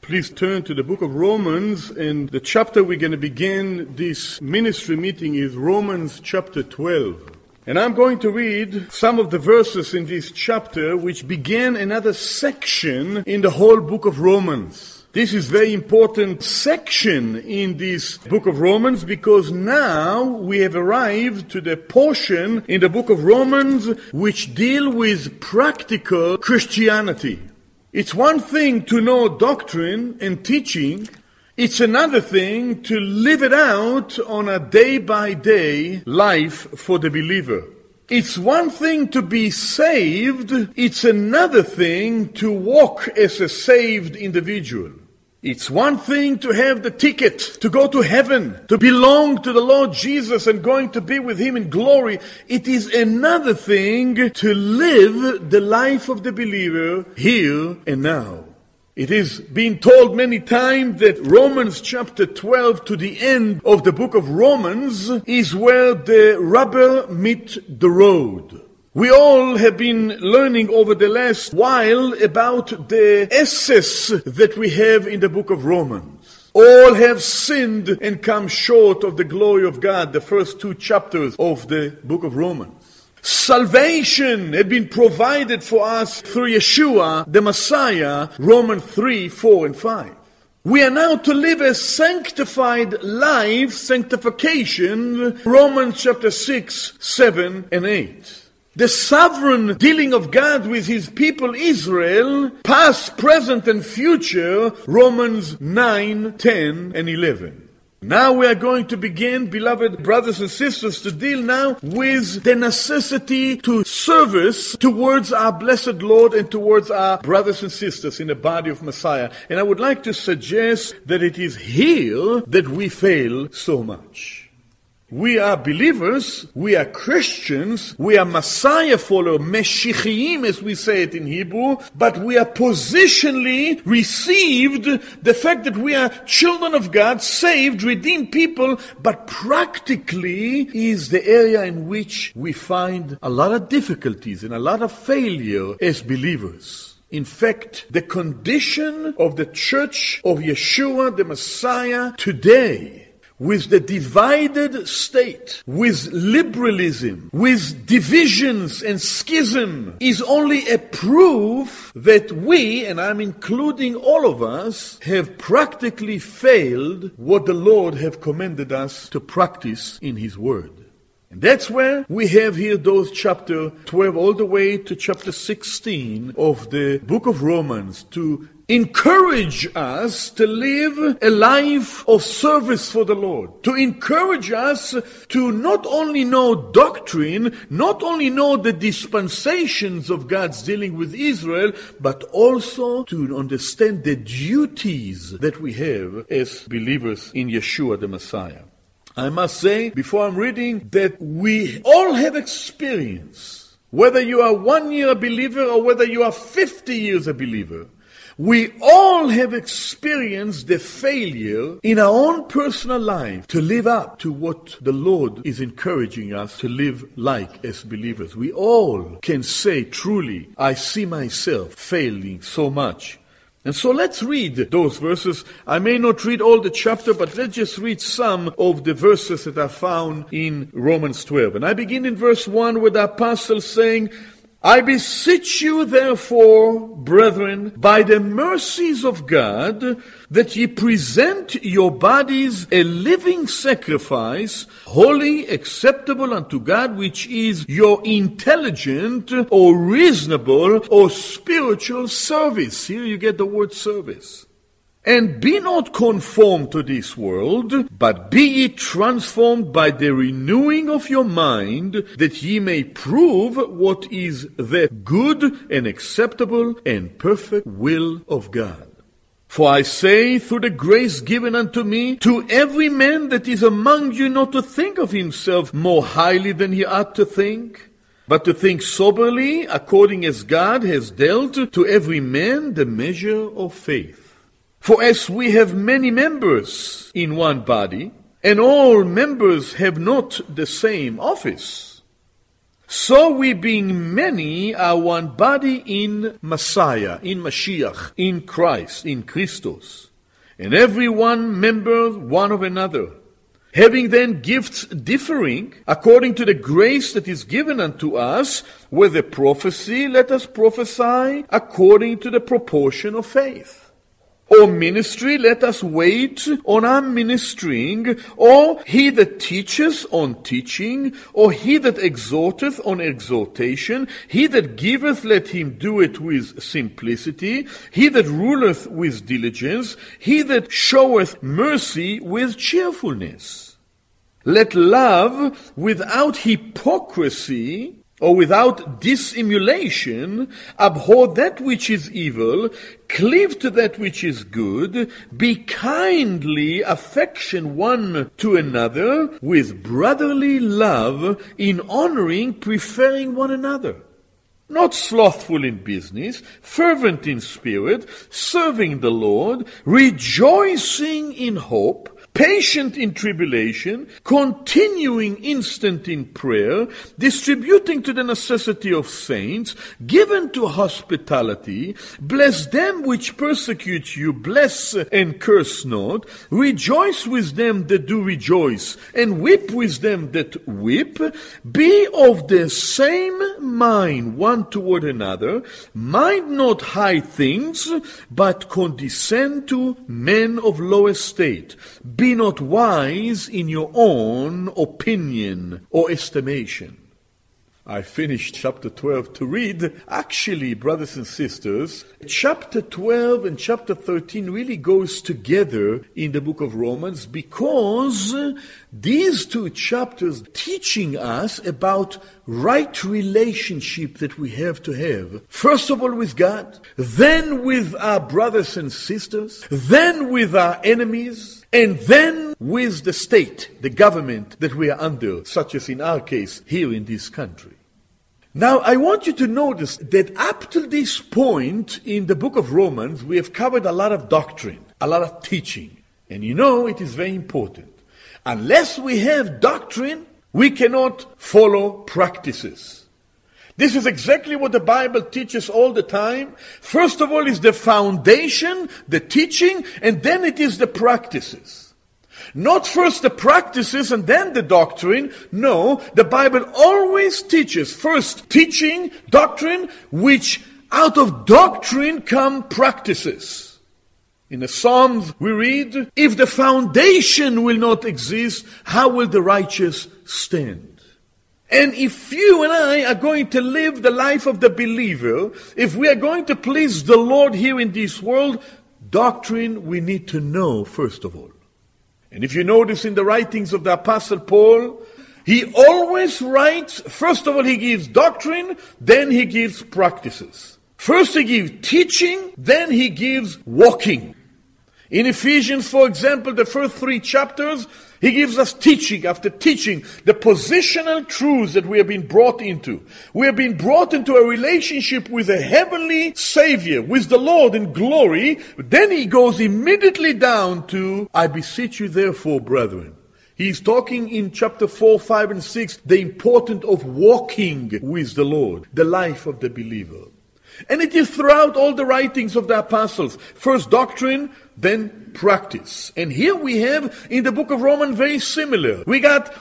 Please turn to the book of Romans, and the chapter we're going to begin this ministry meeting is Romans chapter 12. And I'm going to read some of the verses in this chapter which begin another section in the whole book of Romans. This is a very important section in this book of Romans because now we have arrived to the portion in the book of Romans which deal with practical Christianity. It's one thing to know doctrine and teaching. It's another thing to live it out on a day-by-day life for the believer. It's one thing to be saved. It's another thing to walk as a saved individual. It's one thing to have the ticket to go to heaven, to belong to the Lord Jesus and going to be with Him in glory. It is another thing to live the life of the believer here and now. It is being told many times that Romans chapter 12 to the end of the book of Romans is where the rubber meets the road. We all have been learning over the last while about the excess that we have in the book of Romans. All have sinned and come short of the glory of God, the first two chapters of the book of Romans. Salvation had been provided for us through Yeshua, the Messiah, Romans 3, 4, and 5. We are now to live a sanctified life, sanctification, Romans chapter 6, 7, and 8. The sovereign dealing of God with His people Israel, past, present, and future, Romans 9, 10, and 11. Now we are going to begin, beloved brothers and sisters, to deal now with the necessity to service towards our blessed Lord and towards our brothers and sisters in the body of Messiah. And I would like to suggest that it is here that we fail so much. We are believers, we are Christians, we are Messiah followers, Meshichim as we say it in Hebrew, but we are positionally received the fact that we are children of God, saved, redeemed people, but practically is the area in which we find a lot of difficulties and a lot of failure as believers. In fact, the condition of the church of Yeshua, the Messiah, today, with the divided state, with liberalism, with divisions and schism, is only a proof that we, and I'm including all of us, have practically failed what the Lord have commanded us to practice in His Word. And that's where we have here those chapter 12 all the way to chapter 16 of the book of Romans to encourage us to live a life of service for the Lord. To encourage us to not only know doctrine, not only know the dispensations of God's dealing with Israel, but also to understand the duties that we have as believers in Yeshua the Messiah. I must say, before I'm reading, that we all have experience. Whether you are 1 year a believer or whether you are 50 years a believer, we all have experienced the failure in our own personal life to live up to what the Lord is encouraging us to live like as believers. We all can say truly, I see myself failing so much. And so let's read those verses. I may not read all the chapter, but let's just read some of the verses that are found in Romans 12. And I begin in verse 1 with the apostle saying, I beseech you, therefore, brethren, by the mercies of God, that ye present your bodies a living sacrifice, holy, acceptable unto God, which is your intelligent or reasonable or spiritual service. Here you get the word service. And be not conformed to this world, but be ye transformed by the renewing of your mind, that ye may prove what is the good and acceptable and perfect will of God. For I say, through the grace given unto me, to every man that is among you not to think of himself more highly than he ought to think, but to think soberly, according as God has dealt to every man the measure of faith. For as we have many members in one body, and all members have not the same office, So we being many are one body in Messiah, in Mashiach, in Christ, in Christos, and every one member one of another. Having then gifts differing, according to the grace that is given unto us, whether prophecy, let us prophesy according to the proportion of faith. Or ministry, let us wait on our ministering, or he that teacheth on teaching, or he that exhorteth on exhortation, he that giveth, let him do it with simplicity, he that ruleth with diligence, he that showeth mercy with cheerfulness. Let love without hypocrisy, or without dissimulation, abhor that which is evil, cleave to that which is good, be kindly affection one to another, with brotherly love, in honoring, preferring one another. Not slothful in business, fervent in spirit, serving the Lord, rejoicing in hope, patient in tribulation, continuing instant in prayer, distributing to the necessity of saints, given to hospitality, bless them which persecute you, bless and curse not, rejoice with them that do rejoice, and weep with them that weep, be of the same mind one toward another, mind not high things, but condescend to men of low estate. Be not wise in your own opinion or estimation. I finished chapter 12 to read. Actually, brothers and sisters, chapter 12 and chapter 13 really goes together in the book of Romans, because these two chapters teaching us about right relationship that we have to have. First of all with God, then with our brothers and sisters, then with our enemies, and then with the state, the government that we are under, such as in our case here in this country. Now, I want you to notice that up to this point in the book of Romans, we have covered a lot of doctrine, a lot of teaching. And you know, it is very important. Unless we have doctrine, we cannot follow practices. This is exactly what the Bible teaches all the time. First of all is the foundation, the teaching, and then it is the practices. Not first the practices and then the doctrine. No, the Bible always teaches first teaching, doctrine, which out of doctrine come practices. In the Psalms we read, if the foundation will not exist, how will the righteous stand? And if you and I are going to live the life of the believer, if we are going to please the Lord here in this world, doctrine we need to know first of all. And if you notice in the writings of the Apostle Paul, he always writes, first of all he gives doctrine, then he gives practices. First he gives teaching, then he gives walking. In Ephesians, for example, the first 3 chapters, he gives us teaching after teaching, the positional truths that we have been brought into. We have been brought into a relationship with a heavenly Savior, with the Lord in glory. Then he goes immediately down to, I beseech you therefore, brethren. He's talking in chapter 4, 5, and 6, the importance of walking with the Lord, the life of the believer. And it is throughout all the writings of the apostles. First doctrine, then practice. And here we have in the book of Romans very similar. We got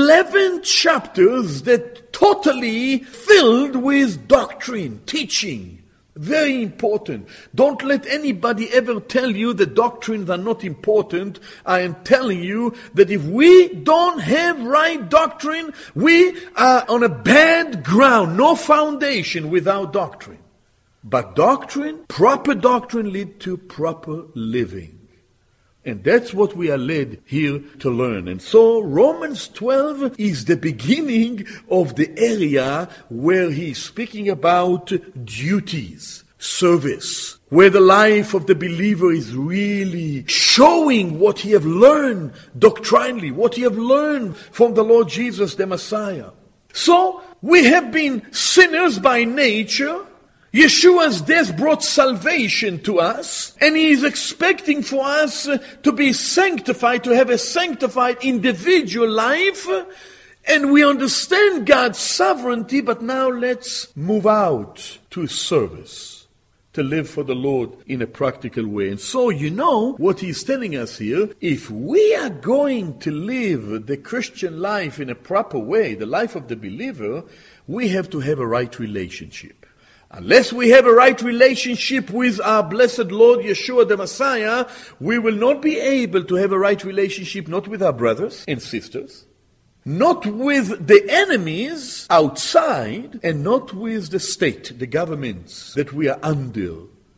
11 chapters that totally filled with doctrine, teaching. Very important. Don't let anybody ever tell you that doctrines are not important. I am telling you that if we don't have right doctrine, we are on a bad ground, no foundation without doctrine. But doctrine, proper doctrine leads to proper living. And that's what we are led here to learn. And so Romans 12 is the beginning of the area where he's speaking about duties, service, where the life of the believer is really showing what he have learned doctrinally, what he have learned from the Lord Jesus, the Messiah. So we have been sinners by nature. Yeshua's death brought salvation to us, and he is expecting for us to be sanctified, to have a sanctified individual life, And we understand God's sovereignty, but now let's move out to service, to live for the Lord in a practical way. And so you know what he's telling us here. If we are going to live the Christian life in a proper way, the life of the believer, we have to have a right relationship. Unless we have a right relationship with our blessed Lord Yeshua the Messiah, we will not be able to have a right relationship not with our brothers and sisters, not with the enemies outside, and not with the state, the governments that we are under.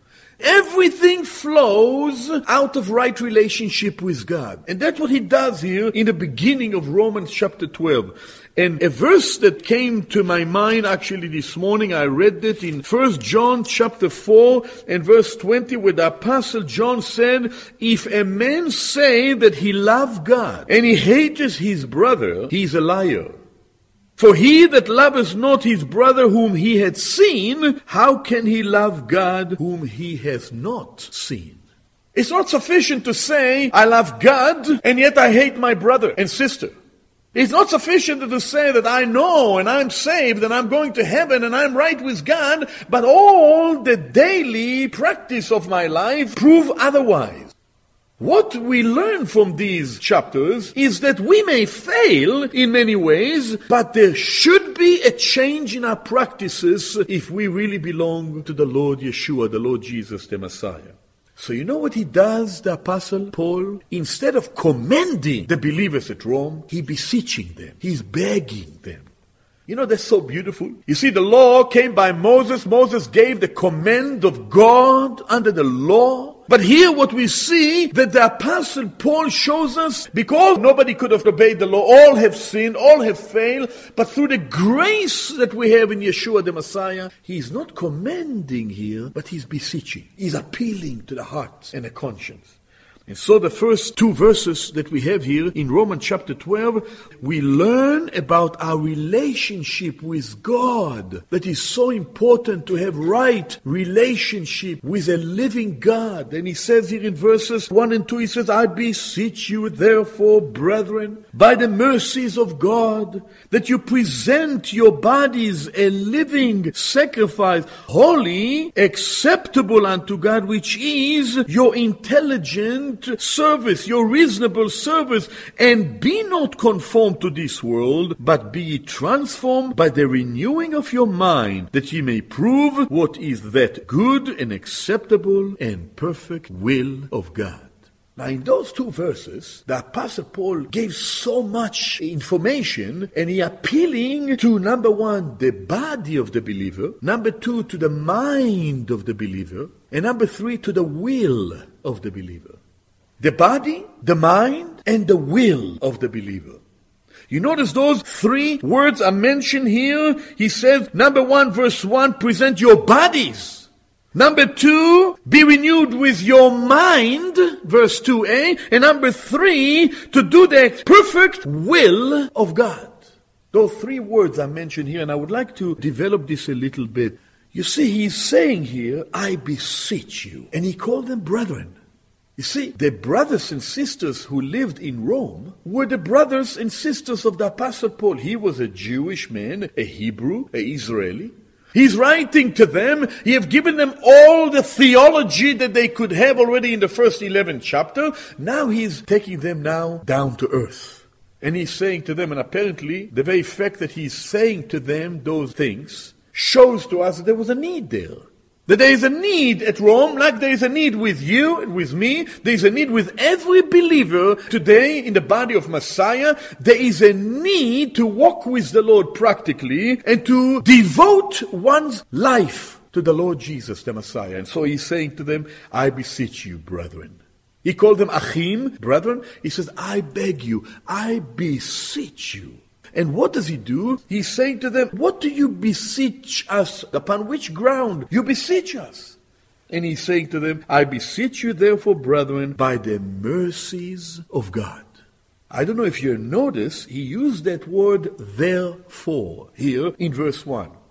Everything flows out of right relationship with God. And that's what he does here in the beginning of Romans chapter 12. And a verse that came to my mind actually this morning, I read it in 1 John chapter 4 and verse 20, where the Apostle John said, if a man say that he loves God and he hates his brother, he is a liar. For he that loveth not his brother whom he had seen, how can he love God whom he hath not seen? It's not sufficient to say, I love God, and yet I hate my brother and sister. It's not sufficient to say that I know and I'm saved and I'm going to heaven and I'm right with God, but all the daily practice of my life prove otherwise. What we learn from these chapters is that we may fail in many ways, but there should be a change in our practices if we really belong to the Lord Yeshua, the Lord Jesus, the Messiah. So you know what he does, the Apostle Paul? Instead of commending the believers at Rome, he's beseeching them. He's begging them. You know, that's so beautiful. You see, the law came by Moses. Moses gave the command of God under the law. But here what we see, that the Apostle Paul shows us, because nobody could have obeyed the law, all have sinned, all have failed, but through the grace that we have in Yeshua the Messiah, he's not commending here, but he's beseeching. He's appealing to the heart and the conscience. And so the first two verses that we have here in Romans chapter 12, we learn about our relationship with God. That is so important to have right relationship with a living God. And he says here in verses 1 and 2, he says, I beseech you therefore, brethren, by the mercies of God, that you present your bodies a living sacrifice, holy, acceptable unto God, which is your intelligent service, your reasonable service, and be not conformed to this world, but be ye transformed by the renewing of your mind, that ye may prove what is that good and acceptable and perfect will of God. Now in those two verses, the Apostle Paul gave so much information, and he appealing to, number one, the body of the believer, number two, to the mind of the believer, and number three, to the will of the believer. The body, the mind, and the will of the believer. You notice those three words are mentioned here. He says, number 1, verse 1, present your bodies. Number 2, be renewed with your mind, verse 2a. And number 3, to do the perfect will of God. Those three words are mentioned here, and I would like to develop this a little bit. You see, he's saying here, I beseech you. And he called them brethren. You see, the brothers and sisters who lived in Rome were the brothers and sisters of the Apostle Paul. He was a Jewish man, a Hebrew, an Israeli. He's writing to them. He have given them all the theology that they could have already in the first 11 chapter. Now he's taking them now down to earth. And he's saying to them, and apparently the very fact that he's saying to them those things shows to us that there was a need there. That there is a need at Rome, like there is a need with you and with me. There is a need with every believer today in the body of Messiah. There is a need to walk with the Lord practically and to devote one's life to the Lord Jesus, the Messiah. And so he's saying to them, I beseech you, brethren. He called them achim, brethren. He says, I beg you, I beseech you. And what does he do? He's saying to them, what do you beseech us? Upon which ground you beseech us? And he's saying to them, I beseech you therefore, brethren, by the mercies of God. I don't know if you notice, he used that word therefore here in verse 1.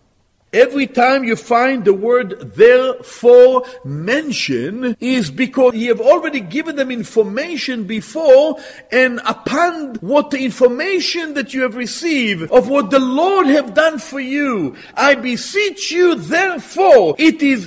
Every time you find the word therefore mentioned is because he have already given them information before, and upon what the information that you have received of what the Lord have done for you, I beseech you therefore. It is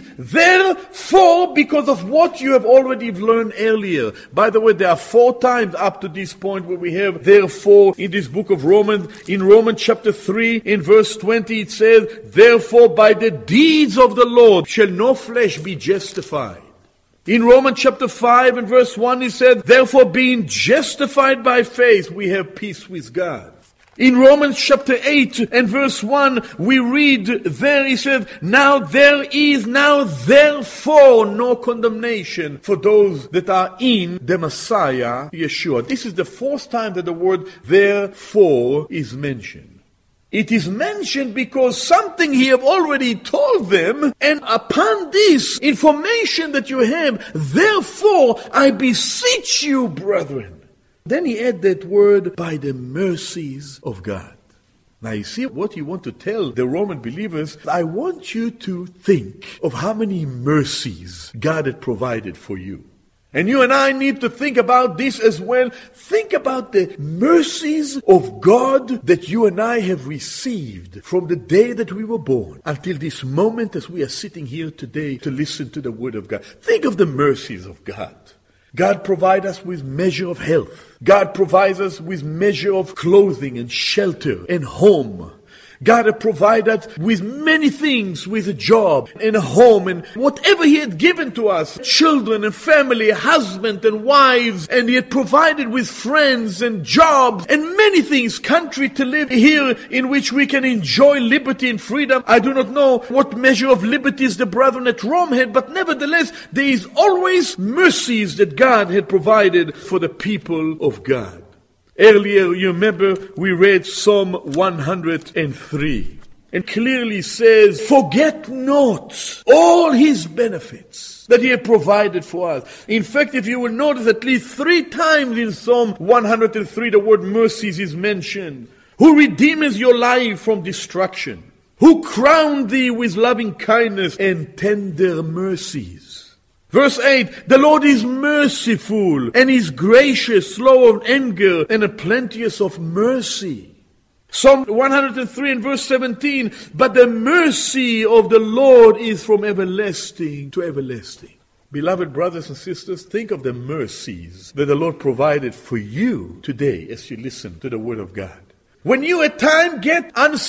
therefore because of what you have already learned earlier. By the way, there are 4 times up to this point where we have therefore in this book of Romans. In Romans chapter 3 in verse 20 it says, therefore by the deeds of the Lord shall no flesh be justified. In Romans chapter 5 and verse 1 he said, therefore being justified by faith we have peace with God. In Romans chapter 8 and verse 1 we read there, he said, now there is now therefore no condemnation for those that are in the Messiah Yeshua. This is the 4th time that the word therefore is mentioned. It is mentioned because something he have already told them, and upon this information that you have, therefore I beseech you, brethren. Then he add that word, by the mercies of God. Now you see what you want to tell the Roman believers. I want you to think of how many mercies God had provided for you. And you and I need to think about this as well. Think about the mercies of God that you and I have received from the day that we were born until this moment as we are sitting here today to listen to the Word of God. Think of the mercies of God. God provides us with measure of health. God provides us with measure of clothing and shelter and home. God had provided us with many things, with a job and a home and whatever He had given to us, children and family, husband and wives, and He had provided with friends and jobs and many things, country to live here in which we can enjoy liberty and freedom. I do not know what measure of liberties the brethren at Rome had, but nevertheless, there is always mercies that God had provided for the people of God. Earlier, you remember, we read Psalm 103. And clearly says, forget not all His benefits that He has provided for us. In fact, if you will notice at least 3 times in Psalm 103, the word mercies is mentioned. Who redeems your life from destruction. Who crowned thee with loving kindness and tender mercies. Verse 8, the Lord is merciful and is gracious, slow of anger, and plenteous of mercy. Psalm 103 and verse 17, but the mercy of the Lord is from everlasting to everlasting. Beloved brothers and sisters, think of the mercies that the Lord provided for you today as you listen to the Word of God. When you at times get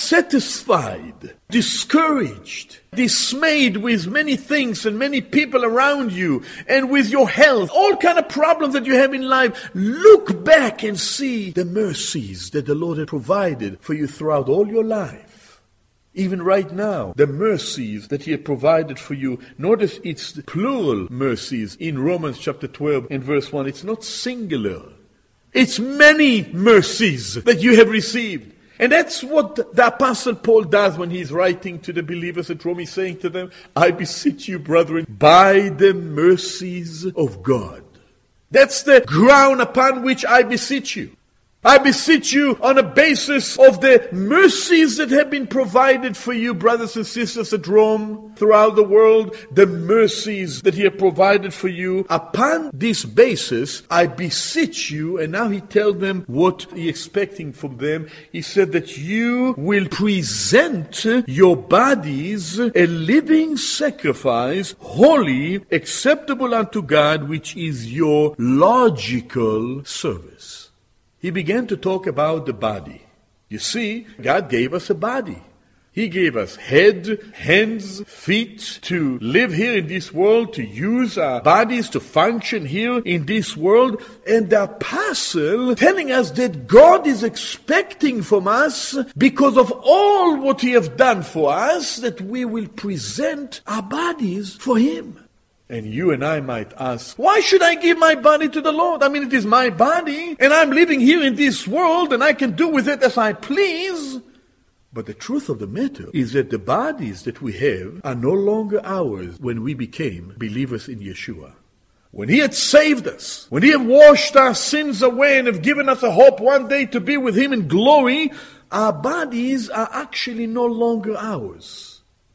unsatisfied, discouraged, dismayed with many things and many people around you, and with your health, all kind of problems that you have in life, look back and see the mercies that the Lord has provided for you throughout all your life. Even right now, the mercies that He has provided for you, notice it's the plural mercies in Romans chapter 12 and verse 1. It's not singular. It's many mercies that you have received. And that's what the Apostle Paul does when he's writing to the believers at Rome. He's saying to them, I beseech you, brethren, by the mercies of God. That's the ground upon which I beseech you. I beseech you on a basis of the mercies that have been provided for you, brothers and sisters at Rome, throughout the world, the mercies that He has provided for you. Upon this basis, I beseech you, and now He tells them what He is expecting from them. He said that you will present your bodies a living sacrifice, holy, acceptable unto God, which is your logical service. He began to talk about the body. You see, God gave us a body. He gave us head, hands, feet to live here in this world, to use our bodies to function here in this world. And the apostle telling us that God is expecting from us, because of all what He has done for us, that we will present our bodies for Him. And you and I might ask, why should I give my body to the Lord? I mean, it is my body, and I'm living here in this world, and I can do with it as I please. But the truth of the matter is that the bodies that we have are no longer ours when we became believers in Yeshua. When He had saved us, when He had washed our sins away and have given us a hope one day to be with Him in glory, our bodies are actually no longer ours.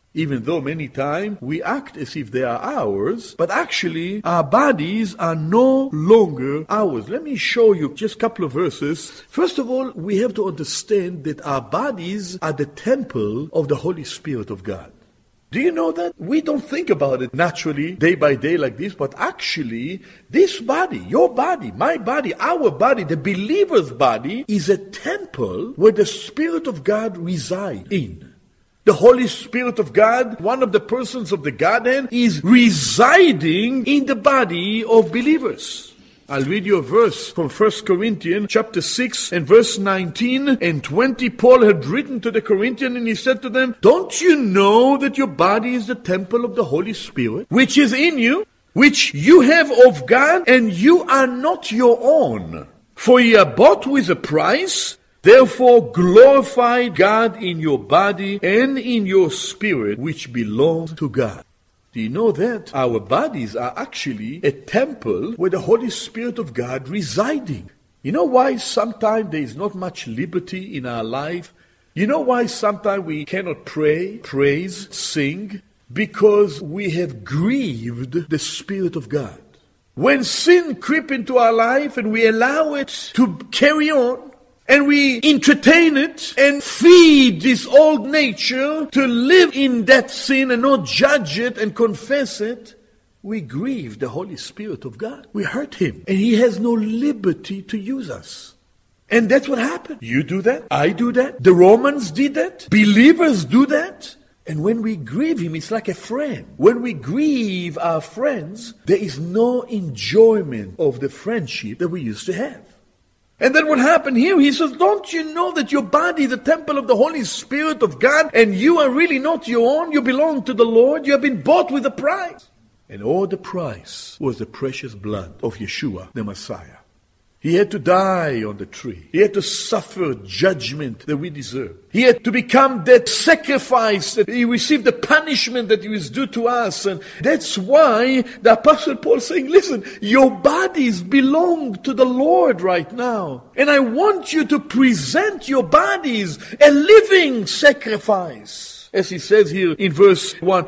Even though many times we act as if they are ours, but actually our bodies are no longer ours. Let me show you just a couple of verses. First of all, we have to understand that our bodies are the temple of the Holy Spirit of God. Do you know that? We don't think about it naturally, day by day like this, but actually, this body, your body, my body, our body, the believer's body, is a temple where the Spirit of God resides in. The Holy Spirit of God, one of the persons of the Godhead, is residing in the body of believers. I'll read you a verse from 1 Corinthians chapter 6 and verse 19 and 20. Paul had written to the Corinthians and he said to them, "Don't you know that your body is the temple of the Holy Spirit, which is in you, which you have of God, and you are not your own? For ye are bought with a price. Therefore glorify God in your body and in your spirit, which belongs to God." Do you know that our bodies are actually a temple where the Holy Spirit of God residing? You know why sometimes there is not much liberty in our life? You know why sometimes we cannot pray, praise, sing? Because we have grieved the Spirit of God. When sin creeps into our life and we allow it to carry on, and we entertain it and feed this old nature to live in that sin and not judge it and confess it, we grieve the Holy Spirit of God. We hurt Him. And He has no liberty to use us. And that's what happened. You do that. I do that. The Romans did that. Believers do that. And when we grieve Him, it's like a friend. When we grieve our friends, there is no enjoyment of the friendship that we used to have. And then what happened here? He says, don't you know that your body is the temple of the Holy Spirit of God, and you are really not your own? You belong to the Lord. You have been bought with a price. And all the price was the precious blood of Yeshua, the Messiah. He had to die on the tree. He had to suffer judgment that we deserve. He had to become that sacrifice, that He received the punishment that He was due to us. And that's why the Apostle Paul is saying, listen, your bodies belong to the Lord right now. And I want you to present your bodies a living sacrifice. As he says here in verse 1,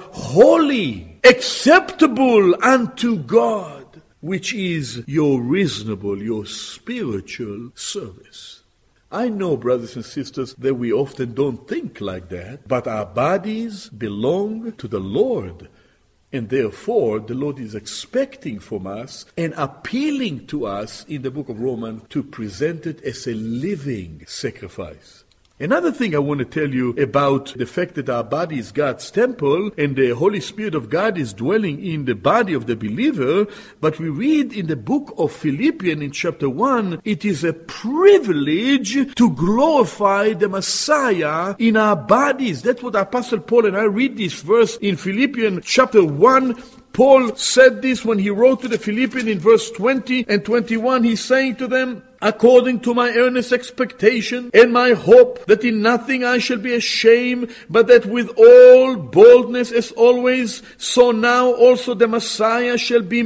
holy, acceptable unto God, which is your reasonable, your spiritual service. I know, brothers and sisters, that we often don't think like that, but our bodies belong to the Lord. And therefore, the Lord is expecting from us and appealing to us in the book of Romans to present it as a living sacrifice. Another thing I want to tell you about the fact that our body is God's temple and the Holy Spirit of God is dwelling in the body of the believer, but we read in the book of Philippians in chapter 1, it is a privilege to glorify the Messiah in our bodies. That's what Apostle Paul, and I read this verse in Philippians chapter 1, Paul said this when he wrote to the Philippians in verse 20 and 21. He's saying to them, according to my earnest expectation and my hope that in nothing I shall be ashamed, but that with all boldness as always, so now also the Messiah shall be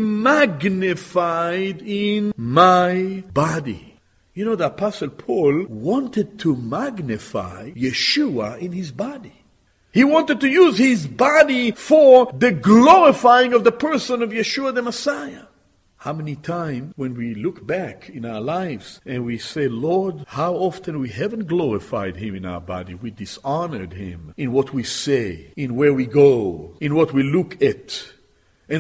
magnified in my body. You know, the Apostle Paul wanted to magnify Yeshua in his body. He wanted to use his body for the glorifying of the person of Yeshua the Messiah. How many times when we look back in our lives and we say, Lord, how often we haven't glorified Him in our body. We dishonored Him in what we say, in where we go, in what we look at. And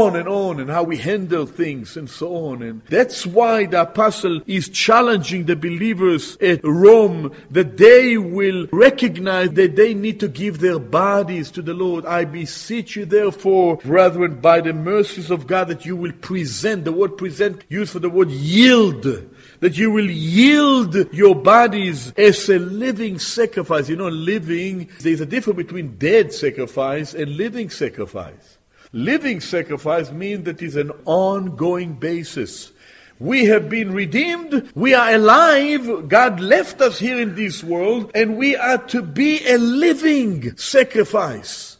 how we handle things and so on. And that's why the apostle is challenging the believers at Rome that they will recognize that they need to give their bodies to the Lord. I beseech you therefore, brethren, by the mercies of God, that you will present, the word present used for the word yield, that you will yield your bodies as a living sacrifice. You know, living, there's a difference between dead sacrifice and living sacrifice. Living sacrifice means that it's an ongoing basis. We have been redeemed. We are alive. God left us here in this world, and we are to be a living sacrifice.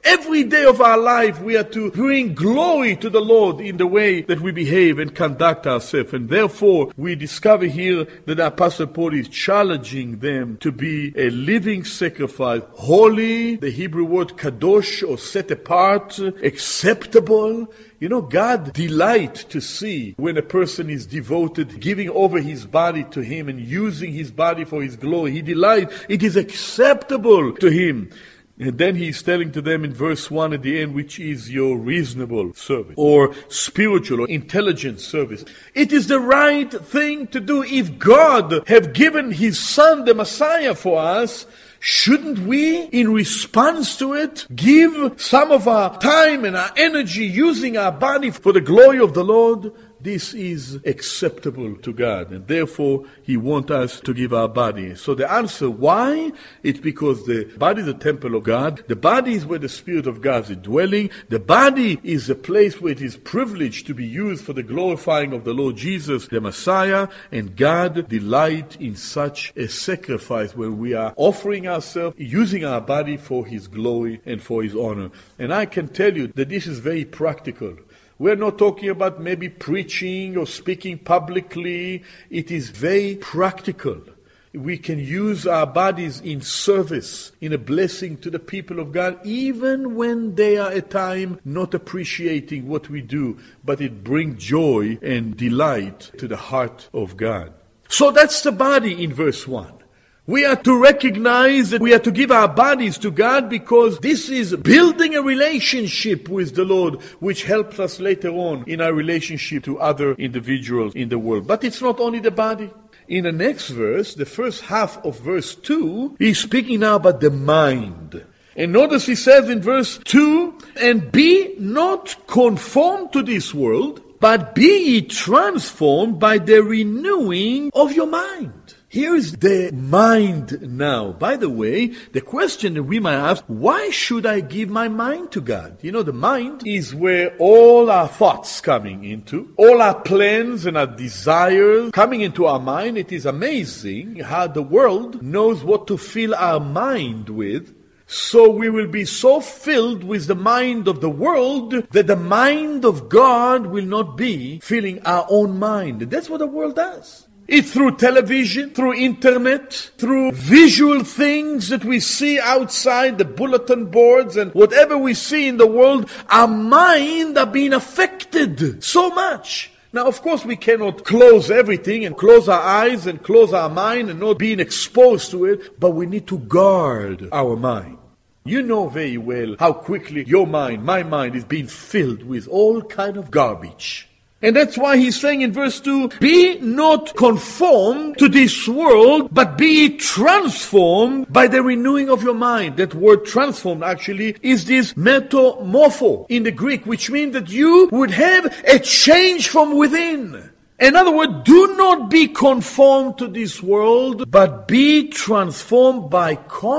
Every day of our life we are to bring glory to the Lord in the way that we behave and conduct ourselves. And therefore we discover here that our Apostle Paul is challenging them to be a living sacrifice, holy, the Hebrew word kadosh, or set apart, acceptable. You know, God delights to see when a person is devoted, giving over his body to Him and using his body for His glory. He delights. It is acceptable to Him. And then he's telling to them in verse 1 at the end, which is your reasonable service, or spiritual or intelligent service. It is the right thing to do. If God have given His Son, the Messiah, for us, shouldn't we, in response to it, give some of our time and our energy using our body for the glory of the Lord? This is acceptable to God, and therefore He wants us to give our body. So the answer, why? It's because the body is the temple of God. The body is where the Spirit of God is dwelling. The body is a place where it is privileged to be used for the glorifying of the Lord Jesus, the Messiah, and God delights in such a sacrifice where we are offering ourselves, using our body for His glory and for His honor. And I can tell you that this is very practical. We're not talking about maybe preaching or speaking publicly. It is very practical. We can use our bodies in service, in a blessing to the people of God, even when they are at times not appreciating what we do, but it brings joy and delight to the heart of God. So that's the body in verse 1. We are to recognize that we are to give our bodies to God because this is building a relationship with the Lord, which helps us later on in our relationship to other individuals in the world. But it's not only the body. In the next verse, the first half of verse 2, he's speaking now about the mind. And notice he says in verse 2, and be not conformed to this world, but be ye transformed by the renewing of your mind. Here is the mind now. By the way, the question that we might ask, why should I give my mind to God? You know, the mind is where all our thoughts coming into, all our plans and our desires coming into our mind. It is amazing how the world knows what to fill our mind with. So we will be so filled with the mind of the world that the mind of God will not be filling our own mind. And that's what the world does. It's through television, through internet, through visual things that we see outside, the bulletin boards and whatever we see in the world, our mind are being affected so much. Now, of course, we cannot close everything and close our eyes and close our mind and not being exposed to it, but we need to guard our mind. You know very well how quickly your mind, my mind, is being filled with all kind of garbage. And that's why he's saying in verse 2, be not conformed to this world, but be transformed by the renewing of your mind. That word transformed actually is this metamorpho in the Greek, which means that you would have a change from within. In other words, do not be conformed to this world, but be transformed by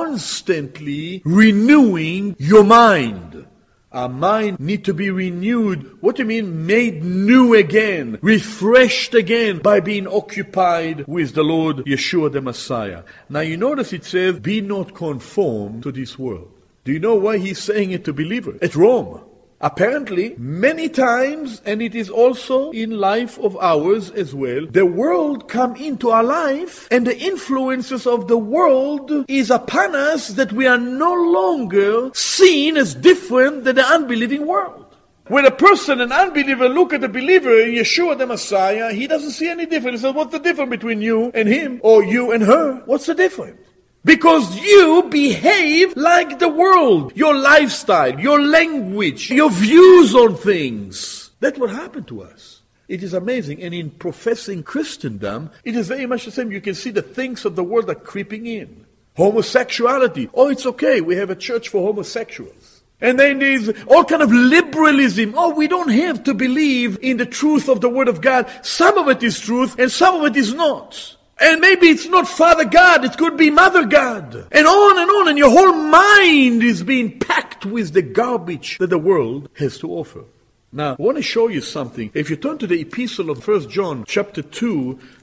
constantly renewing your mind. Our mind need to be renewed. What do you mean? Made new again, refreshed again by being occupied with the Lord Yeshua the Messiah. Now you notice it says, be not conformed to this world. Do you know why he's saying it to believers? At Rome. Apparently, many times, and it is also in life of ours as well, the world come into our life, and the influences of the world is upon us that we are no longer seen as different than the unbelieving world. When a person, an unbeliever, look at a believer in Yeshua the Messiah, he doesn't see any difference. He says, what's the difference between you and him, or you and her? What's the difference? Because you behave like the world. Your lifestyle, your language, your views on things. That's what happened to us. It is amazing. And in professing Christendom, it is very much the same. You can see the things of the world are creeping in. Homosexuality. Oh, it's okay. We have a church for homosexuals. And then there's all kind of liberalism. Oh, we don't have to believe in the truth of the Word of God. Some of it is truth and some of it is not. And maybe it's not Father God, it could be Mother God. And on, and your whole mind is being packed with the garbage that the world has to offer. Now, I want to show you something. If you turn to the epistle of 1 John chapter 2,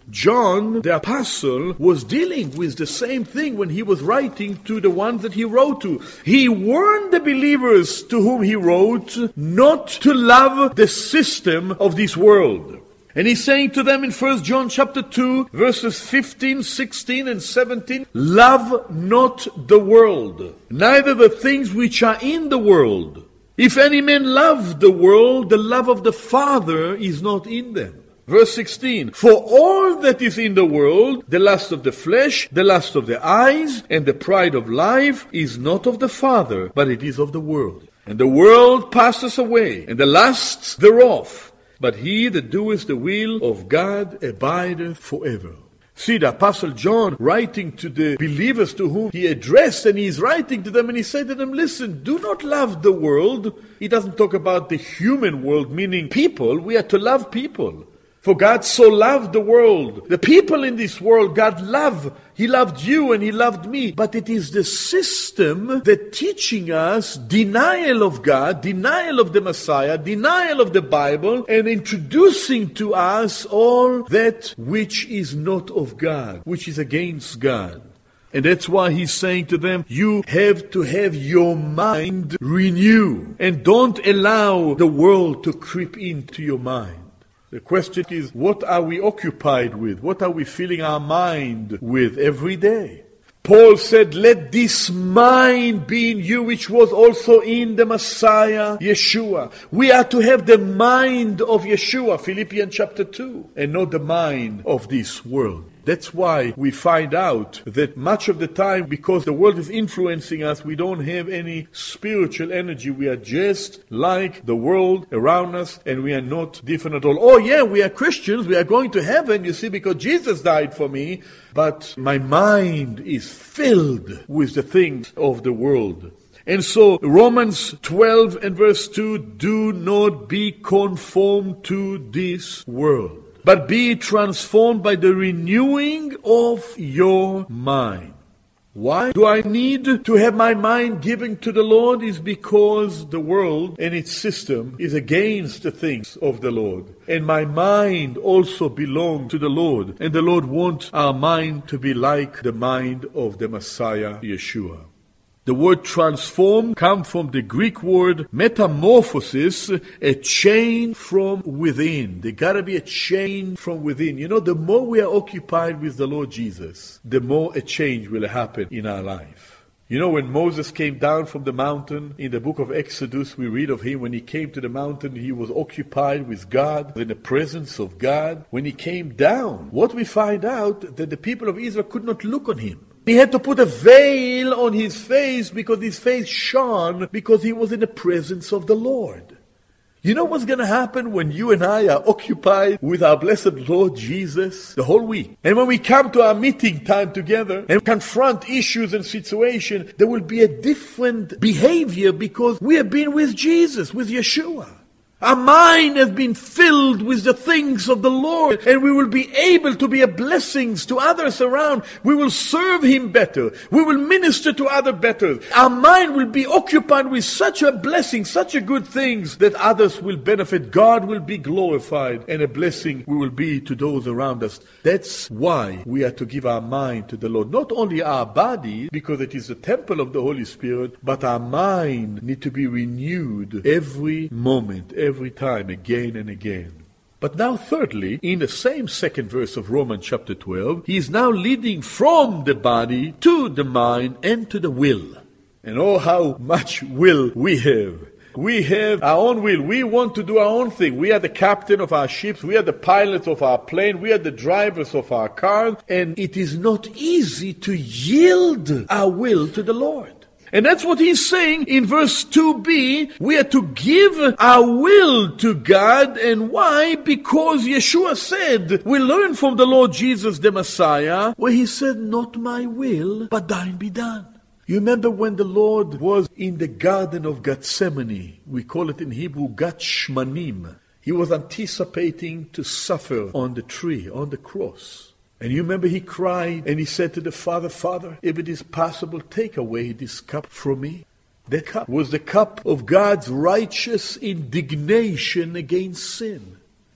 John, the apostle, was dealing with the same thing when he was writing to the ones that he wrote to. He warned the believers to whom he wrote not to love the system of this world. And he's saying to them in 1 John chapter 2, verses 15, 16, and 17, love not the world, neither the things which are in the world. If any man love the world, the love of the Father is not in them. Verse 16, for all that is in the world, the lust of the flesh, the lust of the eyes, and the pride of life, is not of the Father, but it is of the world. And the world passes away, and the lusts thereof. But he that doeth the will of God abideth forever. See, the Apostle John writing to the believers to whom he addressed, and he's writing to them, and he said to them, listen, do not love the world. He doesn't talk about the human world, meaning people. We are to love people. For God so loved the world. The people in this world, God loved. He loved you and He loved me. But it is the system that teaching us denial of God, denial of the Messiah, denial of the Bible, and introducing to us all that which is not of God, which is against God. And that's why he's saying to them, you have to have your mind renewed. And don't allow the world to creep into your mind. The question is, what are we occupied with? What are we filling our mind with every day? Paul said, let this mind be in you, which was also in the Messiah, Yeshua. We are to have the mind of Yeshua, Philippians chapter 2, and not the mind of this world. That's why we find out that much of the time, because the world is influencing us, we don't have any spiritual energy. We are just like the world around us, and we are not different at all. Oh yeah, we are Christians, we are going to heaven, you see, because Jesus died for me. But my mind is filled with the things of the world. And so Romans 12 and verse 2, do not be conformed to this world, but be transformed by the renewing of your mind. Why do I need to have my mind given to the Lord? Is because the world and its system is against the things of the Lord. And my mind also belongs to the Lord. And the Lord wants our mind to be like the mind of the Messiah, Yeshua. The word transform comes from the Greek word metamorphosis, a change from within. There got to be a change from within. You know, the more we are occupied with the Lord Jesus, the more a change will happen in our life. You know, when Moses came down from the mountain, in the book of Exodus, we read of him. When he came to the mountain, he was occupied with God, in the presence of God. When he came down, what we find out, that the people of Israel could not look on him. He had to put a veil on his face because his face shone because he was in the presence of the Lord. You know what's going to happen when you and I are occupied with our blessed Lord Jesus the whole week? And when we come to our meeting time together and confront issues and situations, there will be a different behavior because we have been with Jesus, with Yeshua. Our mind has been filled with the things of the Lord, and we will be able to be a blessing to others around. We will serve Him better. We will minister to others better. Our mind will be occupied with such a blessing, such a good things that others will benefit. God will be glorified, and a blessing we will be to those around us. That's why we are to give our mind to the Lord. Not only our body, because it is the temple of the Holy Spirit, but our mind need to be renewed every moment, every time, again and again. But now thirdly, in the same second verse of Romans chapter 12, he is now leading from the body to the mind and to the will. And oh, how much will we have. We have our own will. We want to do our own thing. We are the captain of our ships. We are the pilots of our plane. We are the drivers of our cars. And it is not easy to yield our will to the Lord. And that's what he's saying in verse 2b. We are to give our will to God. And why? Because Yeshua said, we learn from the Lord Jesus the Messiah, where he said, not my will, but thine be done. You remember when the Lord was in the Garden of Gethsemane, we call it in Hebrew, Gat Shmanim. He was anticipating to suffer on the tree, on the cross. And you remember he cried and he said to the Father, Father, if it is possible, take away this cup from me. That cup was the cup of God's righteous indignation against sin.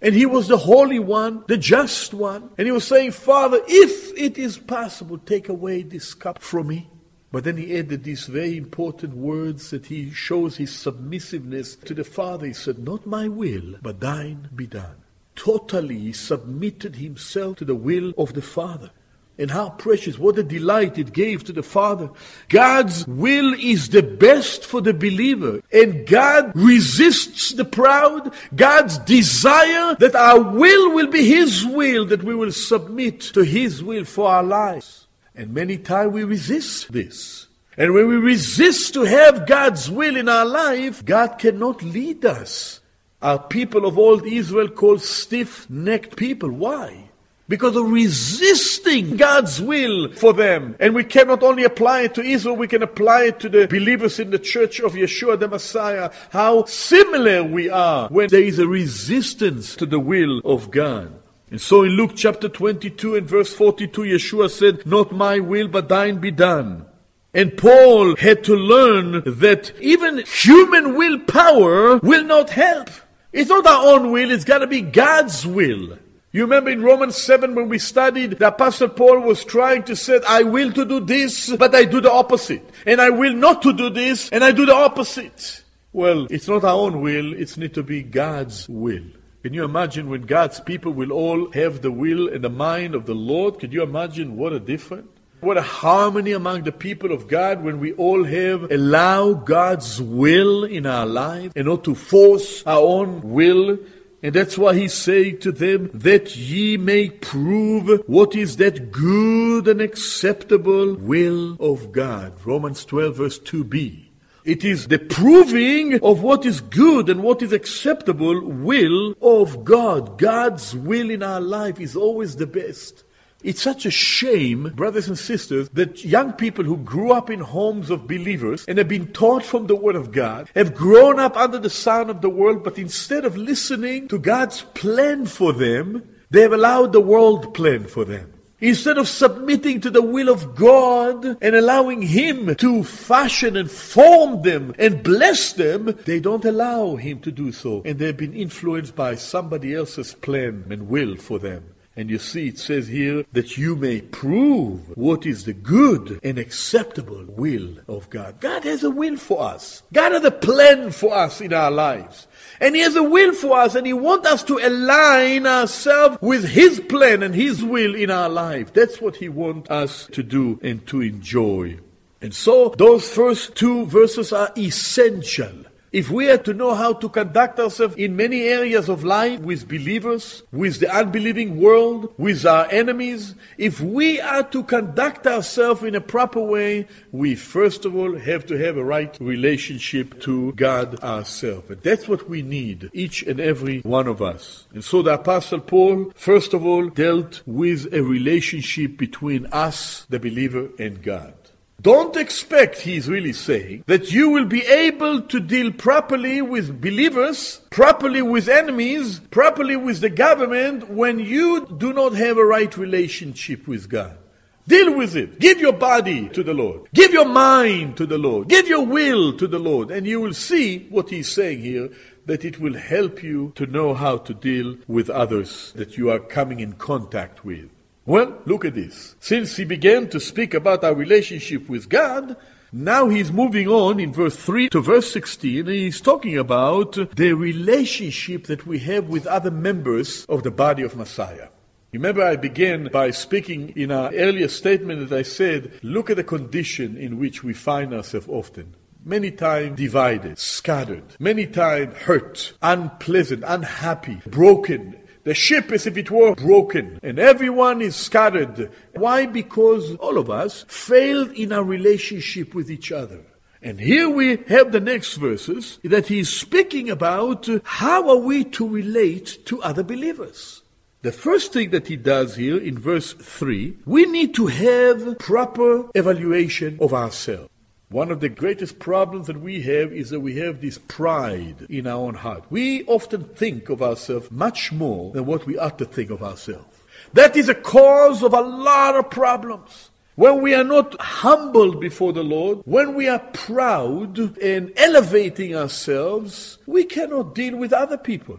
And he was the Holy One, the Just One. And he was saying, Father, if it is possible, take away this cup from me. But then he added these very important words that he shows his submissiveness to the Father. He said, not my will, but thine be done. Totally he submitted himself to the will of the Father. And how precious, what a delight it gave to the Father. God's will is the best for the believer. And God resists the proud. God's desire that our will be His will, that we will submit to His will for our lives. And many times we resist this. And when we resist to have God's will in our life, God cannot lead us. Our people of old Israel called stiff-necked people. Why? Because of resisting God's will for them. And we cannot only apply it to Israel, we can apply it to the believers in the church of Yeshua the Messiah. How similar we are when there is a resistance to the will of God. And so in Luke chapter 22 and verse 42, Yeshua said, not my will, but thine be done. And Paul had to learn that even human willpower will not help. It's not our own will, it's got to be God's will. You remember in Romans 7 when we studied, the Apostle Paul was trying to say, I will to do this, but I do the opposite. And I will not to do this, and I do the opposite. Well, it's not our own will, it's need to be God's will. Can you imagine when God's people will all have the will and the mind of the Lord? Can you imagine what a difference? What a harmony among the people of God when we all allow God's will in our life and not to force our own will. And that's why he's saying to them, that ye may prove what is that good and acceptable will of God. Romans 12 verse 2b. It is the proving of what is good and what is acceptable will of God. God's will in our life is always the best. It's such a shame, brothers and sisters, that young people who grew up in homes of believers and have been taught from the Word of God, have grown up under the sound of the world, but instead of listening to God's plan for them, they have allowed the world plan for them. Instead of submitting to the will of God and allowing Him to fashion and form them and bless them, they don't allow Him to do so. And they've been influenced by somebody else's plan and will for them. And you see, it says here that you may prove what is the good and acceptable will of God. God has a will for us. God has a plan for us in our lives. And He has a will for us, and He wants us to align ourselves with His plan and His will in our life. That's what He wants us to do and to enjoy. And so, those first two verses are essential. If we are to know how to conduct ourselves in many areas of life with believers, with the unbelieving world, with our enemies, if we are to conduct ourselves in a proper way, we first of all have to have a right relationship to God ourselves. And that's what we need, each and every one of us. And so the Apostle Paul, first of all, dealt with a relationship between us, the believer, and God. Don't expect, he's really saying, that you will be able to deal properly with believers, properly with enemies, properly with the government when you do not have a right relationship with God. Deal with it. Give your body to the Lord. Give your mind to the Lord. Give your will to the Lord. And you will see what he's saying here, that it will help you to know how to deal with others that you are coming in contact with. Well, look at this. Since he began to speak about our relationship with God, now he's moving on in verse 3 to verse 16, and he's talking about the relationship that we have with other members of the body of Messiah. Remember, I began by speaking in our earlier statement that I said, look at the condition in which we find ourselves often. Many times divided, scattered, many times hurt, unpleasant, unhappy, broken. The ship as if it were broken, and everyone is scattered. Why? Because all of us failed in our relationship with each other. And here we have the next verses that he's speaking about how are we to relate to other believers. The first thing that he does here in verse 3, we need to have proper evaluation of ourselves. One of the greatest problems that we have is that we have this pride in our own heart. We often think of ourselves much more than what we ought to think of ourselves. That is a cause of a lot of problems. When we are not humbled before the Lord, when we are proud and elevating ourselves, we cannot deal with other people.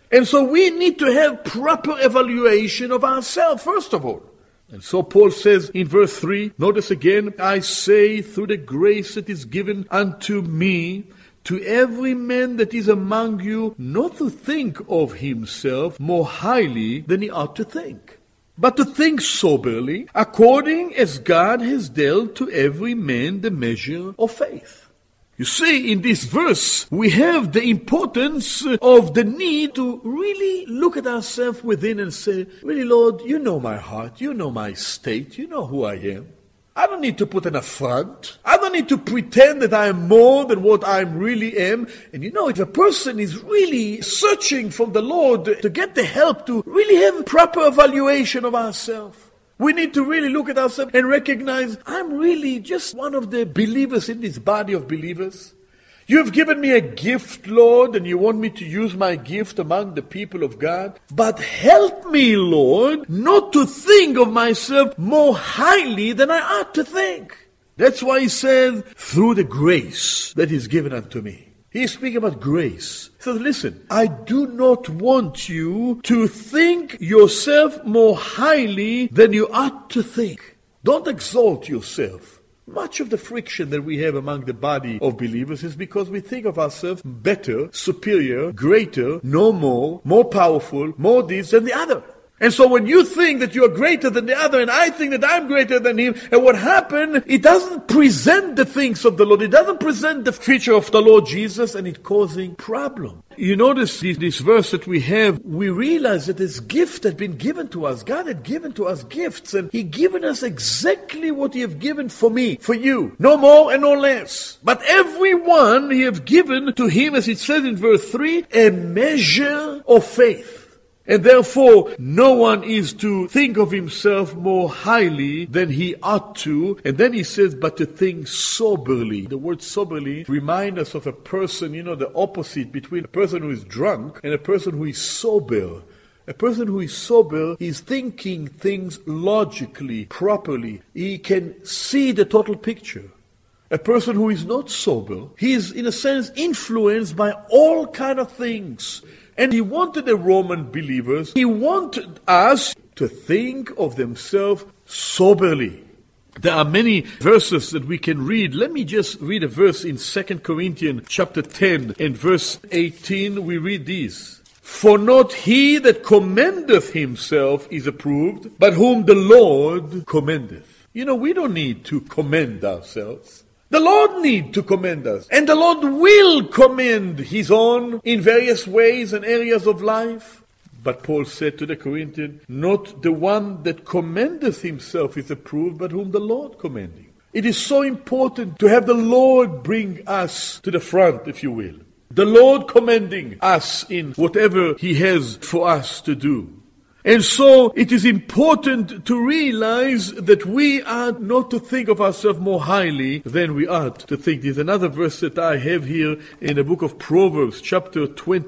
And so we need to have proper evaluation of ourselves, first of all. And so Paul says in verse 3, notice again, I say through the grace that is given unto me, to every man that is among you, not to think of himself more highly than he ought to think, but to think soberly, according as God has dealt to every man the measure of faith. You see, in this verse, we have the importance of the need to really look at ourselves within and say, really, Lord, you know my heart, you know my state, you know who I am. I don't need to put an affront. I don't need to pretend that I am more than what I really am. And you know, if a person is really searching from the Lord to get the help to really have proper evaluation of ourselves, we need to really look at ourselves and recognize, I'm really just one of the believers in this body of believers. You have given me a gift, Lord, and you want me to use my gift among the people of God. But help me, Lord, not to think of myself more highly than I ought to think. That's why he says, through the grace that is given unto me. He's speaking about grace. He says, listen, I do not want you to think yourself more highly than you ought to think. Don't exalt yourself. Much of the friction that we have among the body of believers is because we think of ourselves better, superior, greater, no more powerful, more this than the other. And so when you think that you are greater than the other, and I think that I'm greater than him, and what happened, it doesn't present the things of the Lord, it doesn't present the feature of the Lord Jesus, and it's causing problem. You notice this verse that we have, we realize that this gift had been given to us. God had given to us gifts, and He given us exactly what He have given for me, for you. No more and no less. But every one He have given to him, as it says in verse 3, a measure of faith. And therefore, no one is to think of himself more highly than he ought to. And then he says, but to think soberly. The word soberly reminds us of a person, the opposite between a person who is drunk and a person who is sober. A person who is sober is thinking things logically, properly. He can see the total picture. A person who is not sober, he is in a sense influenced by all kind of things. And he wanted the Roman believers, he wanted us to think of themselves soberly. There are many verses that we can read. Let me just read a verse in 2 Corinthians chapter 10 and verse 18. We read these. For not he that commendeth himself is approved, but whom the Lord commendeth. We don't need to commend ourselves. The Lord needs to commend us. And the Lord will commend His own in various ways and areas of life. But Paul said to the Corinthians, not the one that commendeth himself is approved, but whom the Lord commending. It is so important to have the Lord bring us to the front, if you will. The Lord commending us in whatever He has for us to do. And so it is important to realize that we are not to think of ourselves more highly than we ought to think. There's another verse that I have here in the book of Proverbs, chapter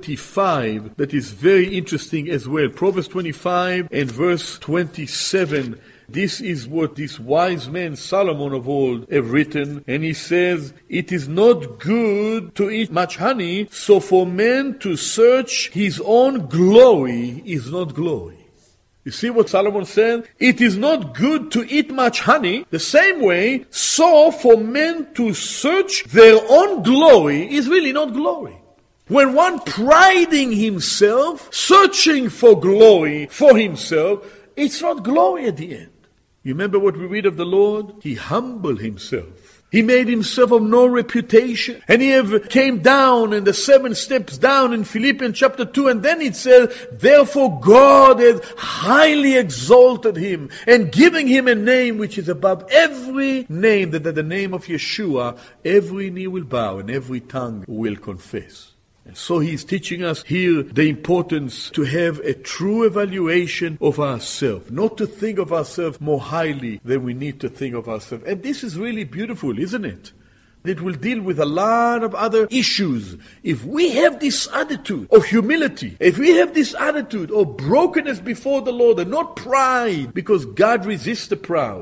25, that is very interesting as well. Proverbs 25 and verse 27. This is what this wise man Solomon of old have written. And he says, it is not good to eat much honey, so for man to search his own glory is not glory. You see what Solomon said? It is not good to eat much honey. The same way, so for men to search their own glory is really not glory. When one priding himself, searching for glory for himself, it's not glory at the end. You remember what we read of the Lord? He humbled Himself. He made Himself of no reputation. And He came down in the 7 steps down in Philippians chapter 2. And then it says, therefore God has highly exalted Him and giving Him a name which is above every name, that at the name of Yeshua every knee will bow and every tongue will confess. And so He's teaching us here the importance to have a true evaluation of ourselves, not to think of ourselves more highly than we need to think of ourselves. And this is really beautiful, isn't it? It will deal with a lot of other issues. If we have this attitude of humility, if we have this attitude of brokenness before the Lord and not pride, because God resists the proud,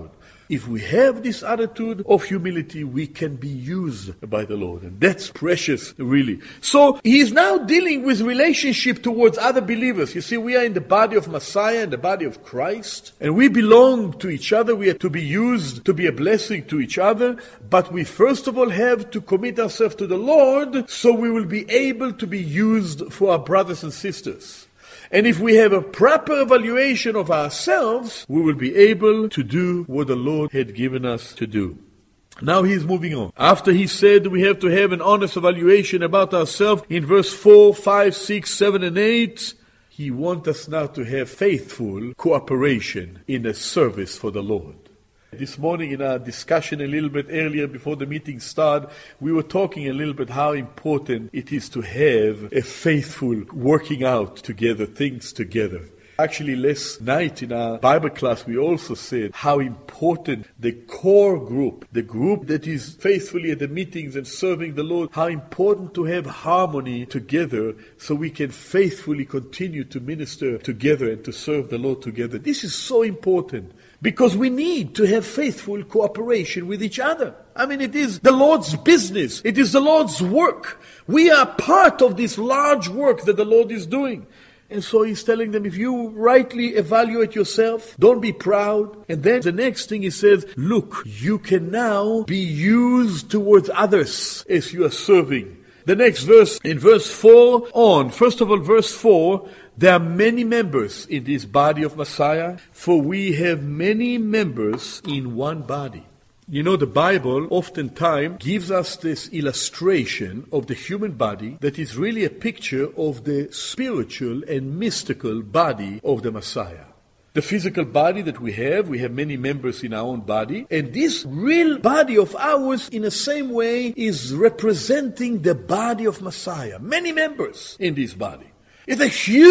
If we have this attitude of humility, we can be used by the Lord. And that's precious, really. So he's now dealing with relationship towards other believers. You see, we are in the body of Messiah, in the body of Christ, and we belong to each other. We are to be used to be a blessing to each other. But we first of all have to commit ourselves to the Lord, so we will be able to be used for our brothers and sisters. And if we have a proper evaluation of ourselves, we will be able to do what the Lord had given us to do. Now he's moving on. After he said we have to have an honest evaluation about ourselves, in verse 4, 5, 6, 7, and 8, he wants us now to have faithful cooperation in a service for the Lord. This morning in our discussion a little bit earlier before the meeting started, we were talking a little bit how important it is to have a faithful working out together, things together. Actually, last night in our Bible class, we also said how important the core group, the group that is faithfully at the meetings and serving the Lord, how important to have harmony together so we can faithfully continue to minister together and to serve the Lord together. This is so important because we need to have faithful cooperation with each other. I mean, it is the Lord's business. It is the Lord's work. We are part of this large work that the Lord is doing. And so he's telling them, if you rightly evaluate yourself, don't be proud. And then the next thing he says, look, you can now be used towards others as you are serving. The next verse, in verse 4 on, first of all, verse 4, there are many members in this body of Messiah, for we have many members in one body. You know, the Bible oftentimes gives us this illustration of the human body that is really a picture of the spiritual and mystical body of the Messiah. The physical body that we have many members in our own body, and this real body of ours in the same way is representing the body of Messiah. Many members in this body. It's a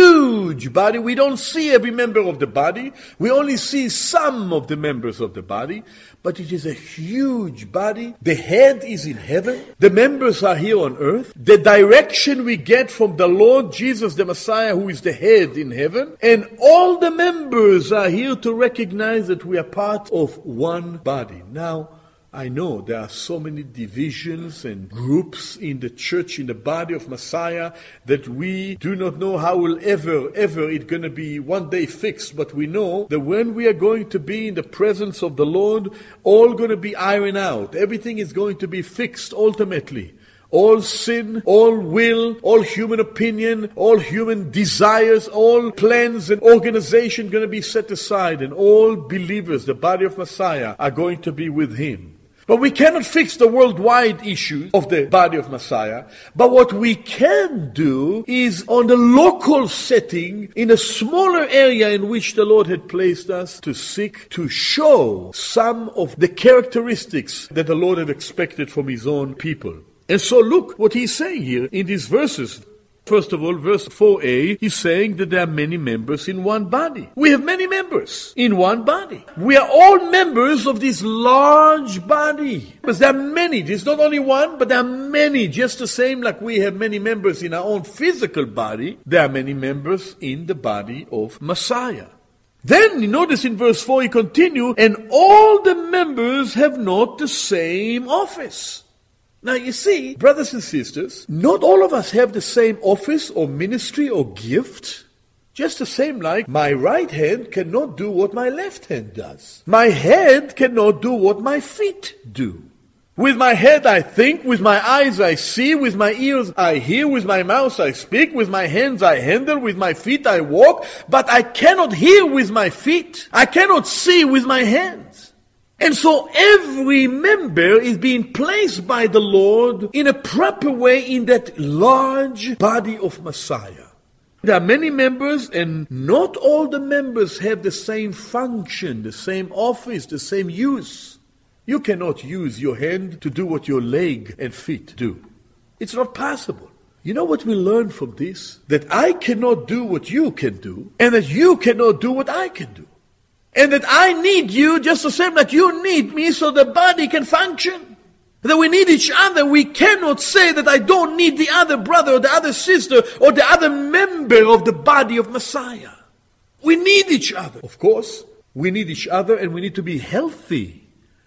huge body. We don't see every member of the body. We only see some of the members of the body. But it is a huge body. The head is in heaven. The members are here on earth. The direction we get from the Lord Jesus, the Messiah, who is the head in heaven. And all the members are here to recognize that we are part of one body. Now, I know there are so many divisions and groups in the church, in the body of Messiah, that we do not know how will ever it's going to be one day fixed. But we know that when we are going to be in the presence of the Lord, all going to be ironed out. Everything is going to be fixed ultimately. All sin, all will, all human opinion, all human desires, all plans and organization going to be set aside. And all believers, the body of Messiah, are going to be with Him. But we cannot fix the worldwide issue of the body of Messiah. But what we can do is on the local setting, in a smaller area in which the Lord had placed us, to seek to show some of the characteristics that the Lord had expected from His own people. And so look what He's saying here in these verses. First of all, verse 4a, he's saying that there are many members in one body. We have many members in one body. We are all members of this large body. Because there are many. There's not only one, but there are many. Just the same like we have many members in our own physical body, there are many members in the body of Messiah. Then, you notice in verse 4, he continues, and all the members have not the same office. Now you see, brothers and sisters, not all of us have the same office or ministry or gift. Just the same like my right hand cannot do what my left hand does. My head cannot do what my feet do. With my head I think, with my eyes I see, with my ears I hear, with my mouth I speak, with my hands I handle, with my feet I walk, but I cannot hear with my feet. I cannot see with my hands. And so every member is being placed by the Lord in a proper way in that large body of Messiah. There are many members, and not all the members have the same function, the same office, the same use. You cannot use your hand to do what your leg and feet do. It's not possible. You know what we learn from this? That I cannot do what you can do, and that you cannot do what I can do. And that I need you just the same like you need me so the body can function. That we need each other. We cannot say that I don't need the other brother or the other sister or the other member of the body of Messiah. We need each other. Of course, we need each other and we need to be healthy.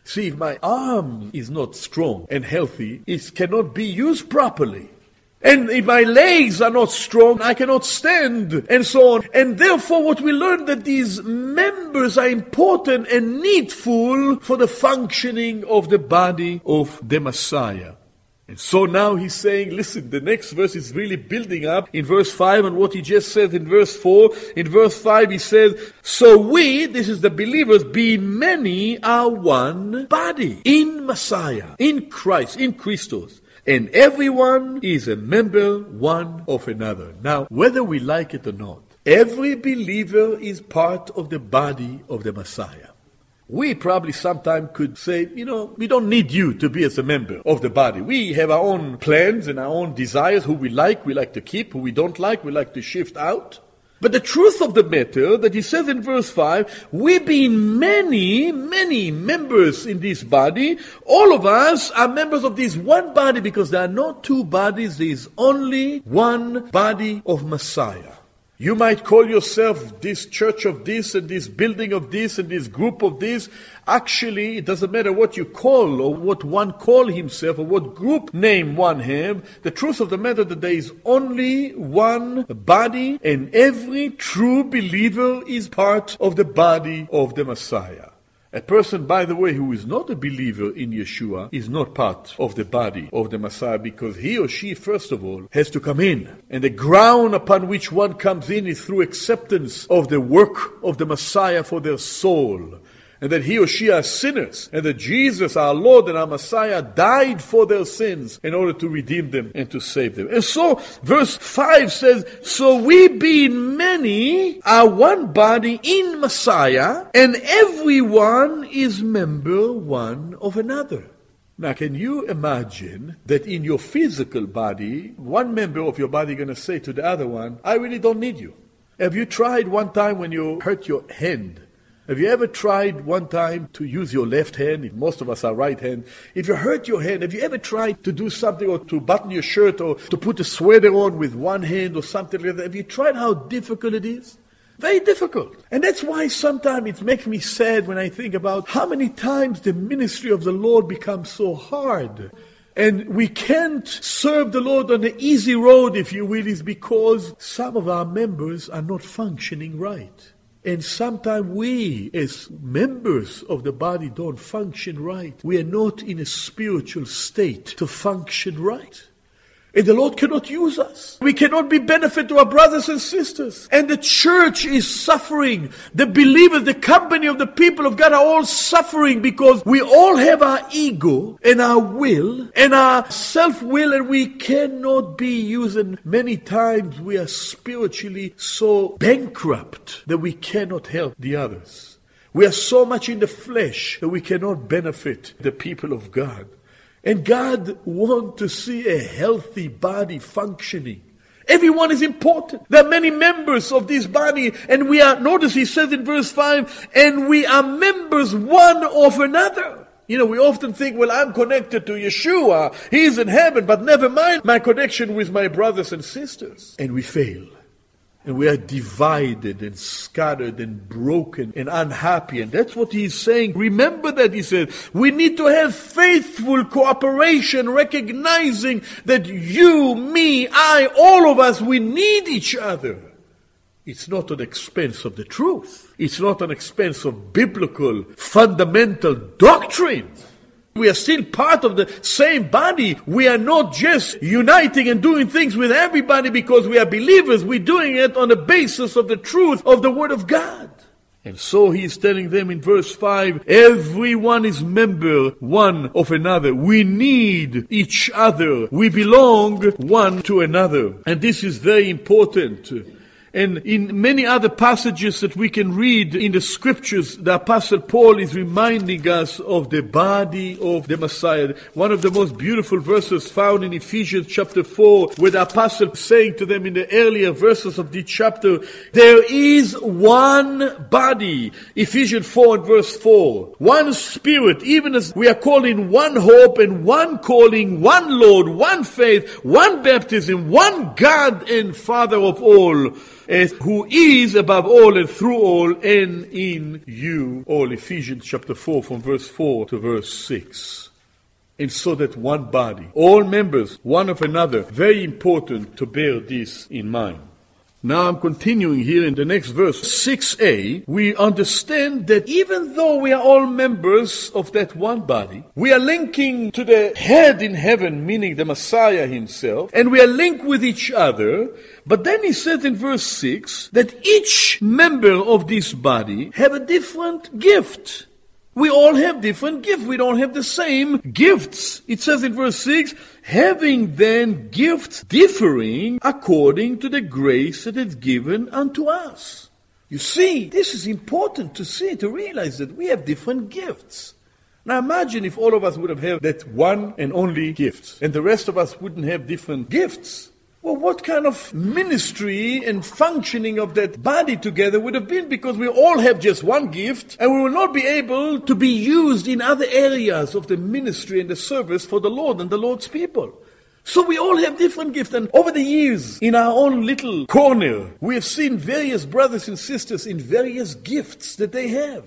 See, if my arm is not strong and healthy, it cannot be used properly. And if my legs are not strong, I cannot stand, and so on. And therefore, what we learn that these members are important and needful for the functioning of the body of the Messiah. And so now he's saying, listen, the next verse is really building up in verse 5 on what he just said in verse 4. In verse 5 he says, so we, this is the believers, being many, are one body in Messiah, in Christ, in Christos. And everyone is a member one of another. Now, whether we like it or not, every believer is part of the body of the Messiah. We probably sometime could say, we don't need you to be as a member of the body. We have our own plans and our own desires. Who we like to keep. Who we don't like, we like to shift out. But the truth of the matter, that he says in verse 5, we being many, many members in this body, all of us are members of this one body, because there are not two bodies, there is only one body of Messiah. You might call yourself this church of this and this building of this and this group of this. Actually, it doesn't matter what you call or what one call himself or what group name one have. The truth of the matter that there is only one body, and every true believer is part of the body of the Messiah. A person, by the way, who is not a believer in Yeshua is not part of the body of the Messiah, because he or she, first of all, has to come in. And the ground upon which one comes in is through acceptance of the work of the Messiah for their soul. And that he or she are sinners, and that Jesus, our Lord and our Messiah, died for their sins in order to redeem them and to save them. And so, verse 5 says, so we being many are one body in Messiah, and everyone is member one of another. Now, can you imagine that in your physical body, one member of your body is going to say to the other one, I really don't need you. Have you tried one time when you hurt your hand? Have you ever tried one time to use your left hand? If most of us are right hand. If you hurt your hand, have you ever tried to do something, or to button your shirt, or to put a sweater on with one hand or something like that? Have you tried how difficult it is? Very difficult. And that's why sometimes it makes me sad when I think about how many times the ministry of the Lord becomes so hard. And we can't serve the Lord on the easy road, if you will, is because some of our members are not functioning right. And sometimes we, as members of the body, don't function right. We are not in a spiritual state to function right. And the Lord cannot use us. We cannot be benefit to our brothers and sisters. And the church is suffering. The believers, the company of the people of God are all suffering, because we all have our ego and our will and our self-will, and we cannot be used. And many times we are spiritually so bankrupt that we cannot help the others. We are so much in the flesh that we cannot benefit the people of God. And God wants to see a healthy body functioning. Everyone is important. There are many members of this body, and we are, notice he says in verse 5, and we are members one of another. We often think, well, I'm connected to Yeshua. He's in heaven, but never mind my connection with my brothers and sisters. And we fail. And we are divided and scattered and broken and unhappy. And that's what he's saying. Remember that, he said, we need to have faithful cooperation, recognizing that you, me, I, all of us, we need each other. It's not an expense of the truth. It's not an expense of biblical, fundamental doctrine. We are still part of the same body. We are not just uniting and doing things with everybody because we are believers. We're doing it on the basis of the truth of the Word of God. And so he is telling them in verse 5, everyone is member one of another. We need each other. We belong one to another. And this is very important. And in many other passages that we can read in the scriptures, the Apostle Paul is reminding us of the body of the Messiah. One of the most beautiful verses found in Ephesians chapter 4, where the Apostle is saying to them in the earlier verses of this chapter, there is one body. Ephesians 4 and verse 4. One Spirit, even as we are called in one hope and one calling, one Lord, one faith, one baptism, one God and Father of all, as who is above all and through all and in you all. Ephesians chapter 4 from verse 4 to verse 6. And so that one body, all members one of another, very important to bear this in mind. Now I'm continuing here in the next verse, 6a. We understand that even though we are all members of that one body, we are linking to the head in heaven, meaning the Messiah himself, and we are linked with each other. But then he says in verse 6 that each member of this body have a different gift. We all have different gifts. We don't have the same gifts. It says in verse 6, having then gifts differing according to the grace that is given unto us. You see, this is important to see, to realize that we have different gifts. Now imagine if all of us would have had that one and only gift, and the rest of us wouldn't have different gifts. Well, what kind of ministry and functioning of that body together would have been? Because we all have just one gift, and we will not be able to be used in other areas of the ministry and the service for the Lord and the Lord's people. So we all have different gifts, and over the years, in our own little corner, we have seen various brothers and sisters in various gifts that they have.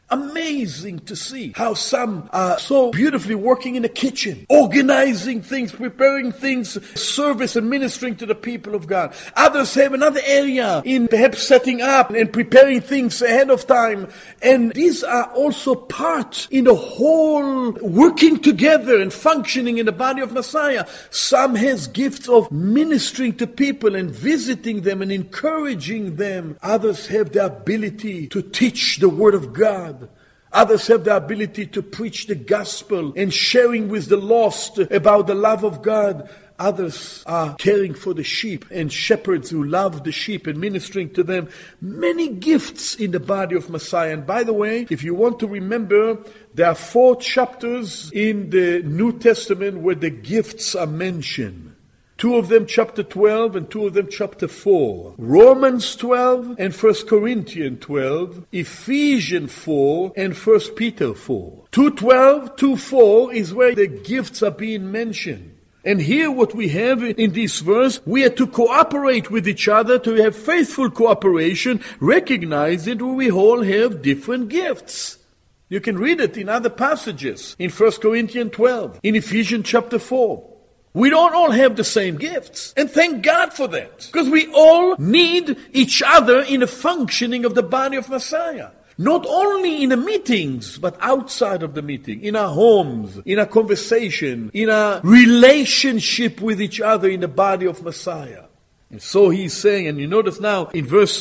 Amazing to see how some are so beautifully working in the kitchen, organizing things, preparing things, service and ministering to the people of God. Others have another area in perhaps setting up and preparing things ahead of time. And these are also part in the whole working together and functioning in the body of Messiah. Some has gifts of ministering to people and visiting them and encouraging them. Others have the ability to teach the Word of God. Others have the ability to preach the gospel and sharing with the lost about the love of God. Others are caring for the sheep and shepherds who love the sheep and ministering to them. Many gifts in the body of Messiah. And by the way, if you want to remember, there are 4 chapters in the New Testament where the gifts are mentioned. 2 of them chapter 12 and 2 of them chapter 4. Romans 12 and 1 Corinthians 12. Ephesians 4 and 1 Peter 4. 2:12, 2:4 is where the gifts are being mentioned. And here what we have in this verse, we are to cooperate with each other, to have faithful cooperation, recognize that we all have different gifts. You can read it in other passages, in 1 Corinthians 12, in Ephesians chapter 4. We don't all have the same gifts. And thank God for that. Because we all need each other in the functioning of the body of Messiah. Not only in the meetings, but outside of the meeting. In our homes, in our conversation, in our relationship with each other in the body of Messiah. And so he's saying, and you notice now in verse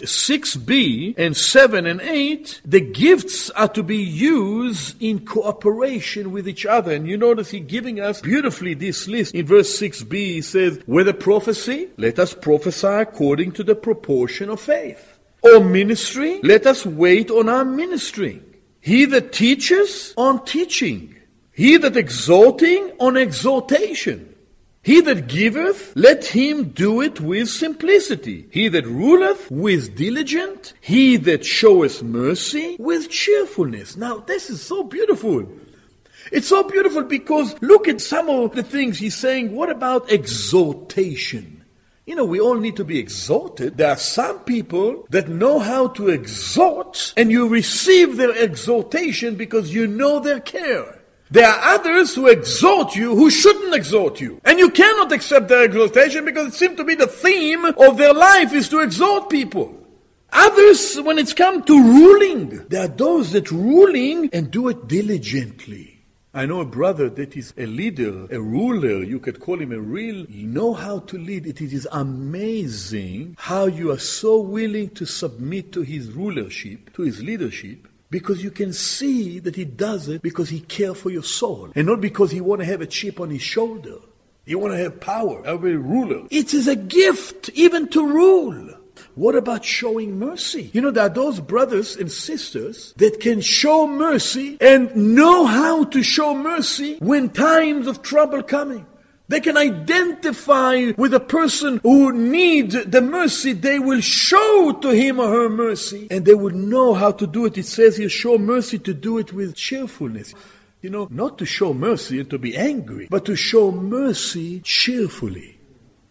6b and 7 and 8, the gifts are to be used in cooperation with each other. And you notice he's giving us beautifully this list. In verse 6b he says, whether prophecy, let us prophesy according to the proportion of faith. Or ministry, let us wait on our ministering. He that teaches, on teaching. He that exhorting, on exhortation. He that giveth, let him do it with simplicity. He that ruleth, with diligence. He that showeth mercy, with cheerfulness. Now, this is so beautiful. It's so beautiful because look at some of the things he's saying. What about exhortation? You know, we all need to be exhorted. There are some people that know how to exhort, and you receive their exhortation because you know their care. There are others who exhort you who shouldn't exhort you. And you cannot accept their exhortation because it seems to be the theme of their life is to exhort people. Others, when it's come to ruling, there are those that ruling and do it diligently. I know a brother that is a leader, a ruler. You could call him a real, know how to lead. It is amazing how you are so willing to submit to his rulership, to his leadership. Because you can see that he does it because he cares for your soul. And not because he want to have a chip on his shoulder. He want to have power, have a ruler. It is a gift even to rule. What about showing mercy? You know, there are those brothers and sisters that can show mercy and know how to show mercy when times of trouble coming. They can identify with a person who needs the mercy. They will show to him or her mercy. And they will know how to do it. It says here, show mercy, to do it with cheerfulness. You know, not to show mercy and to be angry, but to show mercy cheerfully.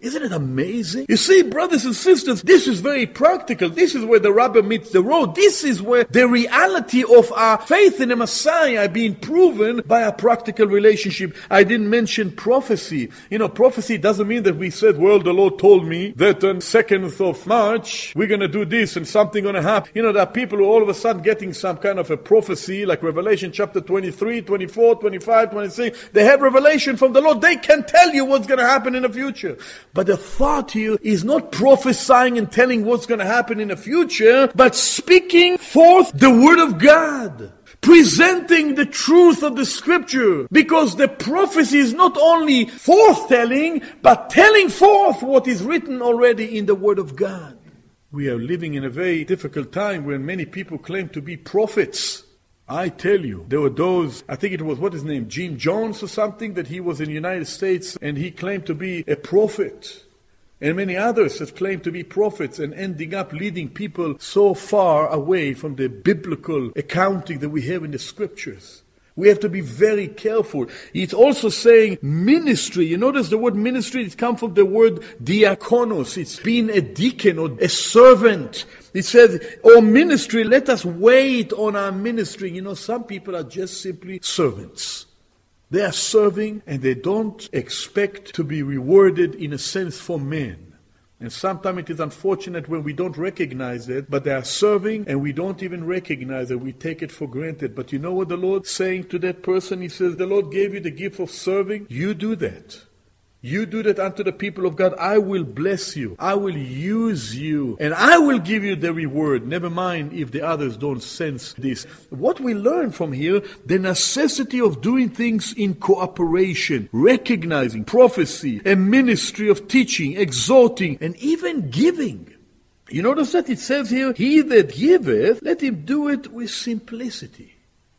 Isn't it amazing? You see, brothers and sisters, this is very practical. This is where the rubber meets the road. This is where the reality of our faith in the Messiah are being proven by a practical relationship. I didn't mention prophecy. Prophecy doesn't mean that we said, well, the Lord told me that on 2nd of March, we're going to do this and something going to happen. There are people who all of a sudden getting some kind of a prophecy, like Revelation chapter 23, 24, 25, 26. They have revelation from the Lord. They can tell you what's going to happen in the future. But the thought here is not prophesying and telling what's going to happen in the future, but speaking forth the word of God. Presenting the truth of the scripture. Because the prophecy is not only forth-telling, but telling forth what is written already in the word of God. We are living in a very difficult time when many people claim to be prophets. I tell you, there were those, I think it was, what his name, Jim Jones or something, that he was in the United States and he claimed to be a prophet. And many others have claimed to be prophets and ending up leading people so far away from the biblical accounting that we have in the scriptures. We have to be very careful. It's also saying ministry. You notice the word ministry, it comes from the word diakonos. It's being a deacon or a servant. It says, ministry, let us wait on our ministry. Some people are just simply servants. They are serving and they don't expect to be rewarded in a sense from men. And sometimes it is unfortunate when we don't recognize it, but they are serving and we don't even recognize it. We take it for granted. But you know what the Lord's saying to that person? He says, the Lord gave you the gift of serving. You do that. You do that unto the people of God. I will bless you. I will use you. And I will give you the reward. Never mind if the others don't sense this. What we learn from here, the necessity of doing things in cooperation, recognizing prophecy, a ministry of teaching, exhorting, and even giving. You notice that it says here, he that giveth, let him do it with simplicity.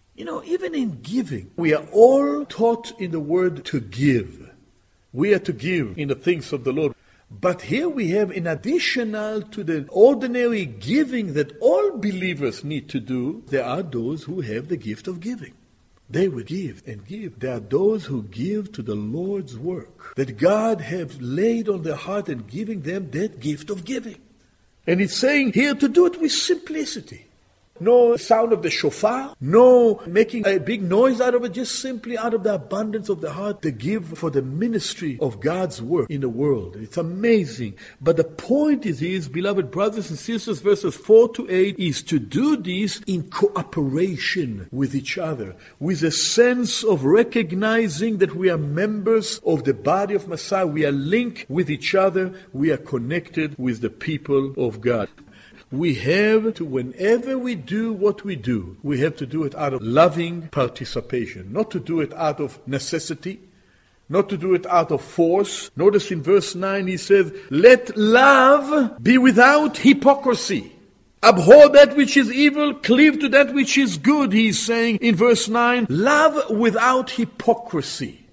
Even in giving, we are all taught in the word to give. We are to give in the things of the Lord. But here we have, in additional to the ordinary giving that all believers need to do, there are those who have the gift of giving. They will give and give. There are those who give to the Lord's work, that God has laid on their heart and giving them that gift of giving. And it's saying here to do it with simplicity. No sound of the shofar, no making a big noise out of it, just simply out of the abundance of the heart to give for the ministry of God's work in the world. It's amazing. But the point is, beloved brothers and sisters, verses 4 to 8, is to do this in cooperation with each other, with a sense of recognizing that we are members of the body of Messiah. We are linked with each other. We are connected with the people of God. We have to, whenever we do what we do, we have to do it out of loving participation, not to do it out of necessity, not to do it out of force. Notice in verse 9 he says, let love be without hypocrisy. Abhor that which is evil, cleave to that which is good, he is saying in verse 9. Love without hypocrisy.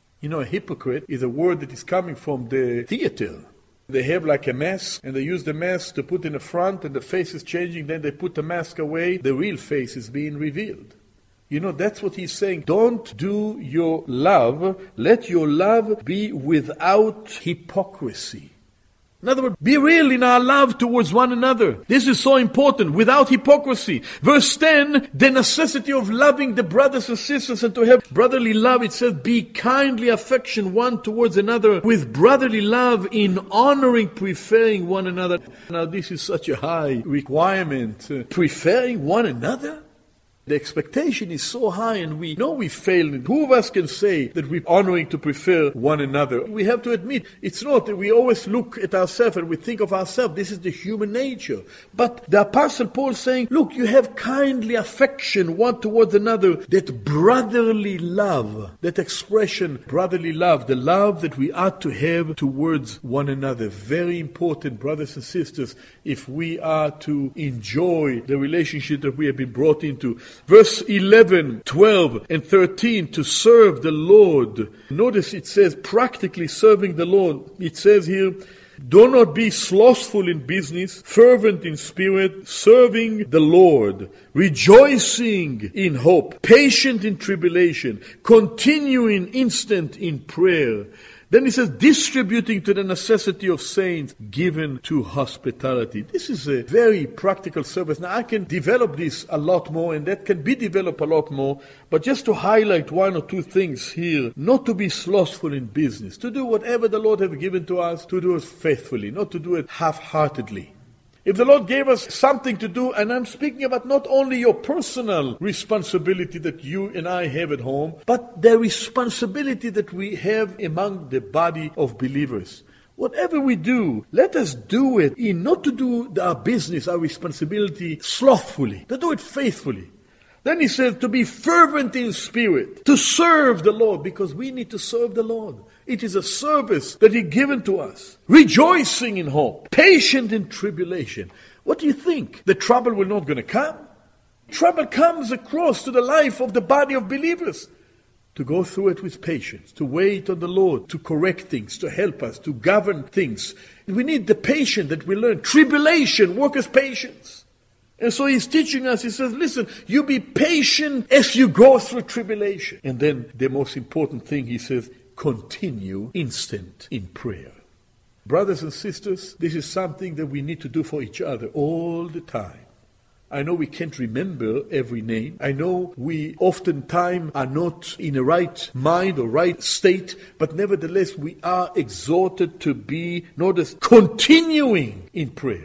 A hypocrite is a word that is coming from the theater. They have like a mask, and they use the mask to put in the front, and the face is changing, then they put the mask away, the real face is being revealed. That's what he's saying. Don't do your love, let your love be without hypocrisy. In other words, be real in our love towards one another. This is so important, without hypocrisy. Verse 10, the necessity of loving the brothers and sisters and to have brotherly love. It says, be kindly affection one towards another with brotherly love in honoring, preferring one another. Now this is such a high requirement. Preferring one another? The expectation is so high and we know we fail. Who of us can say that we're honoring to prefer one another? We have to admit, it's not that we always look at ourselves and we think of ourselves. This is the human nature. But the Apostle Paul is saying, look, you have kindly affection one towards another, that brotherly love, that expression, brotherly love, the love that we ought to have towards one another. Very important, brothers and sisters, if we are to enjoy the relationship that we have been brought into. Verse 11, 12, and 13, to serve the Lord. Notice it says practically serving the Lord. It says here, do not be slothful in business, fervent in spirit, serving the Lord, rejoicing in hope, patient in tribulation, continuing instant in prayer. Then he says, distributing to the necessity of saints, given to hospitality. This is a very practical service. Now, I can develop this a lot more, and that can be developed a lot more, but just to highlight one or two things here, not to be slothful in business, to do whatever the Lord has given to us, to do it faithfully, not to do it half-heartedly. If the Lord gave us something to do, and I'm speaking about not only your personal responsibility that you and I have at home, but the responsibility that we have among the body of believers. Whatever we do, let us do it not to do our business, our responsibility slothfully, to do it faithfully. Then he says to be fervent in spirit, to serve the Lord, because we need to serve the Lord. It is a service that He given to us. Rejoicing in hope, patient in tribulation. What do you think? The trouble will not going to come? Trouble comes across to the life of the body of believers. To go through it with patience, to wait on the Lord, to correct things, to help us, to govern things. We need the patience that we learn. Tribulation, work as patience. And so He's teaching us, He says, listen, you be patient as you go through tribulation. And then the most important thing, He says, continue instant in prayer. Brothers and sisters, this is something that we need to do for each other all the time. I know we can't remember every name. I know we oftentimes are not in a right mind or right state, but nevertheless we are exhorted to be, notice, continuing in prayer.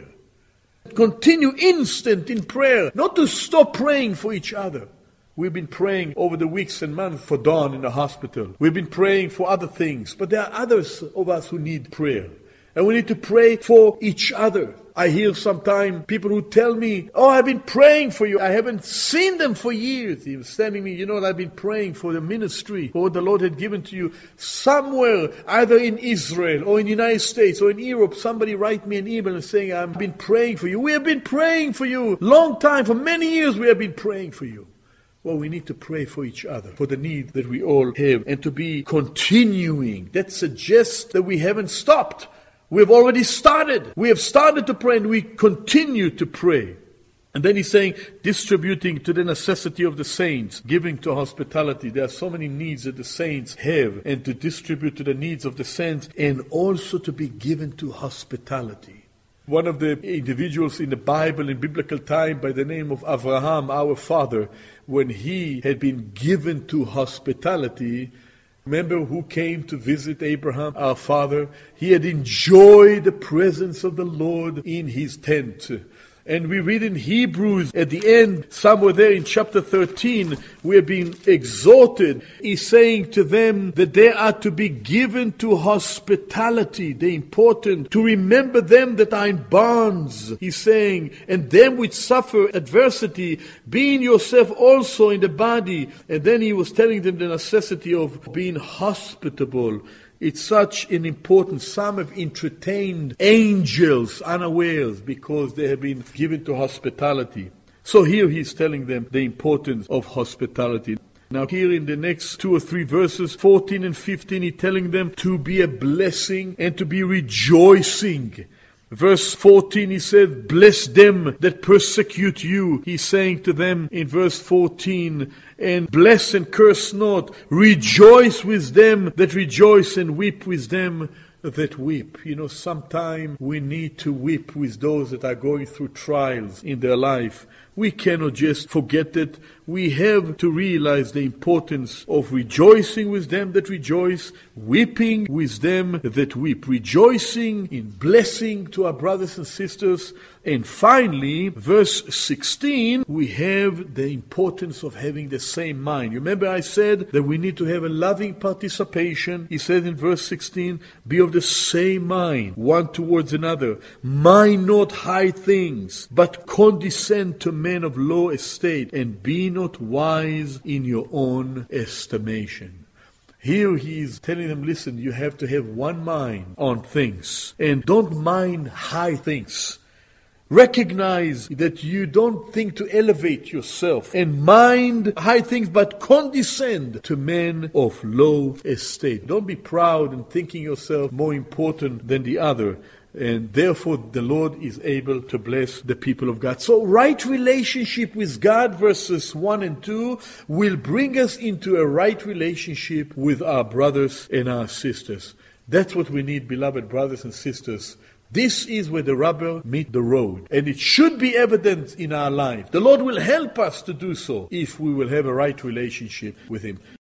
Continue instant in prayer, not to stop praying for each other. We've been praying over the weeks and months for Dawn in the hospital. We've been praying for other things, but there are others of us who need prayer. And we need to pray for each other. I hear sometimes people who tell me, oh, I've been praying for you. I haven't seen them for years. He was telling me, I've been praying for the ministry, for what the Lord had given to you. Somewhere, either in Israel or in the United States or in Europe, somebody write me an email and saying, I've been praying for you. We have been praying for you. Long time, for many years we have been praying for you. Well, we need to pray for each other, for the need that we all have, and to be continuing. That suggests that we haven't stopped. We've already started. We have started to pray, and we continue to pray. And then he's saying, distributing to the necessity of the saints, giving to hospitality. There are so many needs that the saints have, and to distribute to the needs of the saints, and also to be given to hospitality. One of the individuals in the Bible in biblical time by the name of Abraham, our father, when he had been given to hospitality, remember who came to visit Abraham, our father? He had enjoyed the presence of the Lord in his tent. And we read in Hebrews at the end, somewhere there in chapter 13, we are being exhorted. He's saying to them that they are to be given to hospitality. They're important. To remember them that are in bonds, he's saying, and them which suffer adversity, being yourself also in the body. And then he was telling them the necessity of being hospitable. It's such an important. Some have entertained angels unawares because they have been given to hospitality. So here he's telling them the importance of hospitality. Now here in the next 2 or 3 verses, 14 and 15, he's telling them to be a blessing and to be rejoicing. Verse 14, he said, bless them that persecute you. He's saying to them in verse 14, and bless and curse not. Rejoice with them that rejoice, and weep with them that weep. Sometimes we need to weep with those that are going through trials in their life. We cannot just forget it. We have to realize the importance of rejoicing with them that rejoice, weeping with them that weep, rejoicing in blessing to our brothers and sisters. And finally, verse 16, we have the importance of having the same mind. You remember I said that we need to have a loving participation. He said in verse 16, be of the same mind, one towards another. Mind not high things, but condescend to men of low estate, and be not wise in your own estimation. Here he is telling them, listen, you have to have one mind on things, and don't mind high things. Recognize that you don't think to elevate yourself and mind high things, but condescend to men of low estate. Don't be proud and thinking yourself more important than the other. And therefore the Lord is able to bless the people of God. So right relationship with God, verses 1 and 2, will bring us into a right relationship with our brothers and our sisters. That's what we need, beloved brothers and sisters. This is where the rubber meets the road. And it should be evident in our life. The Lord will help us to do so if we will have a right relationship with Him.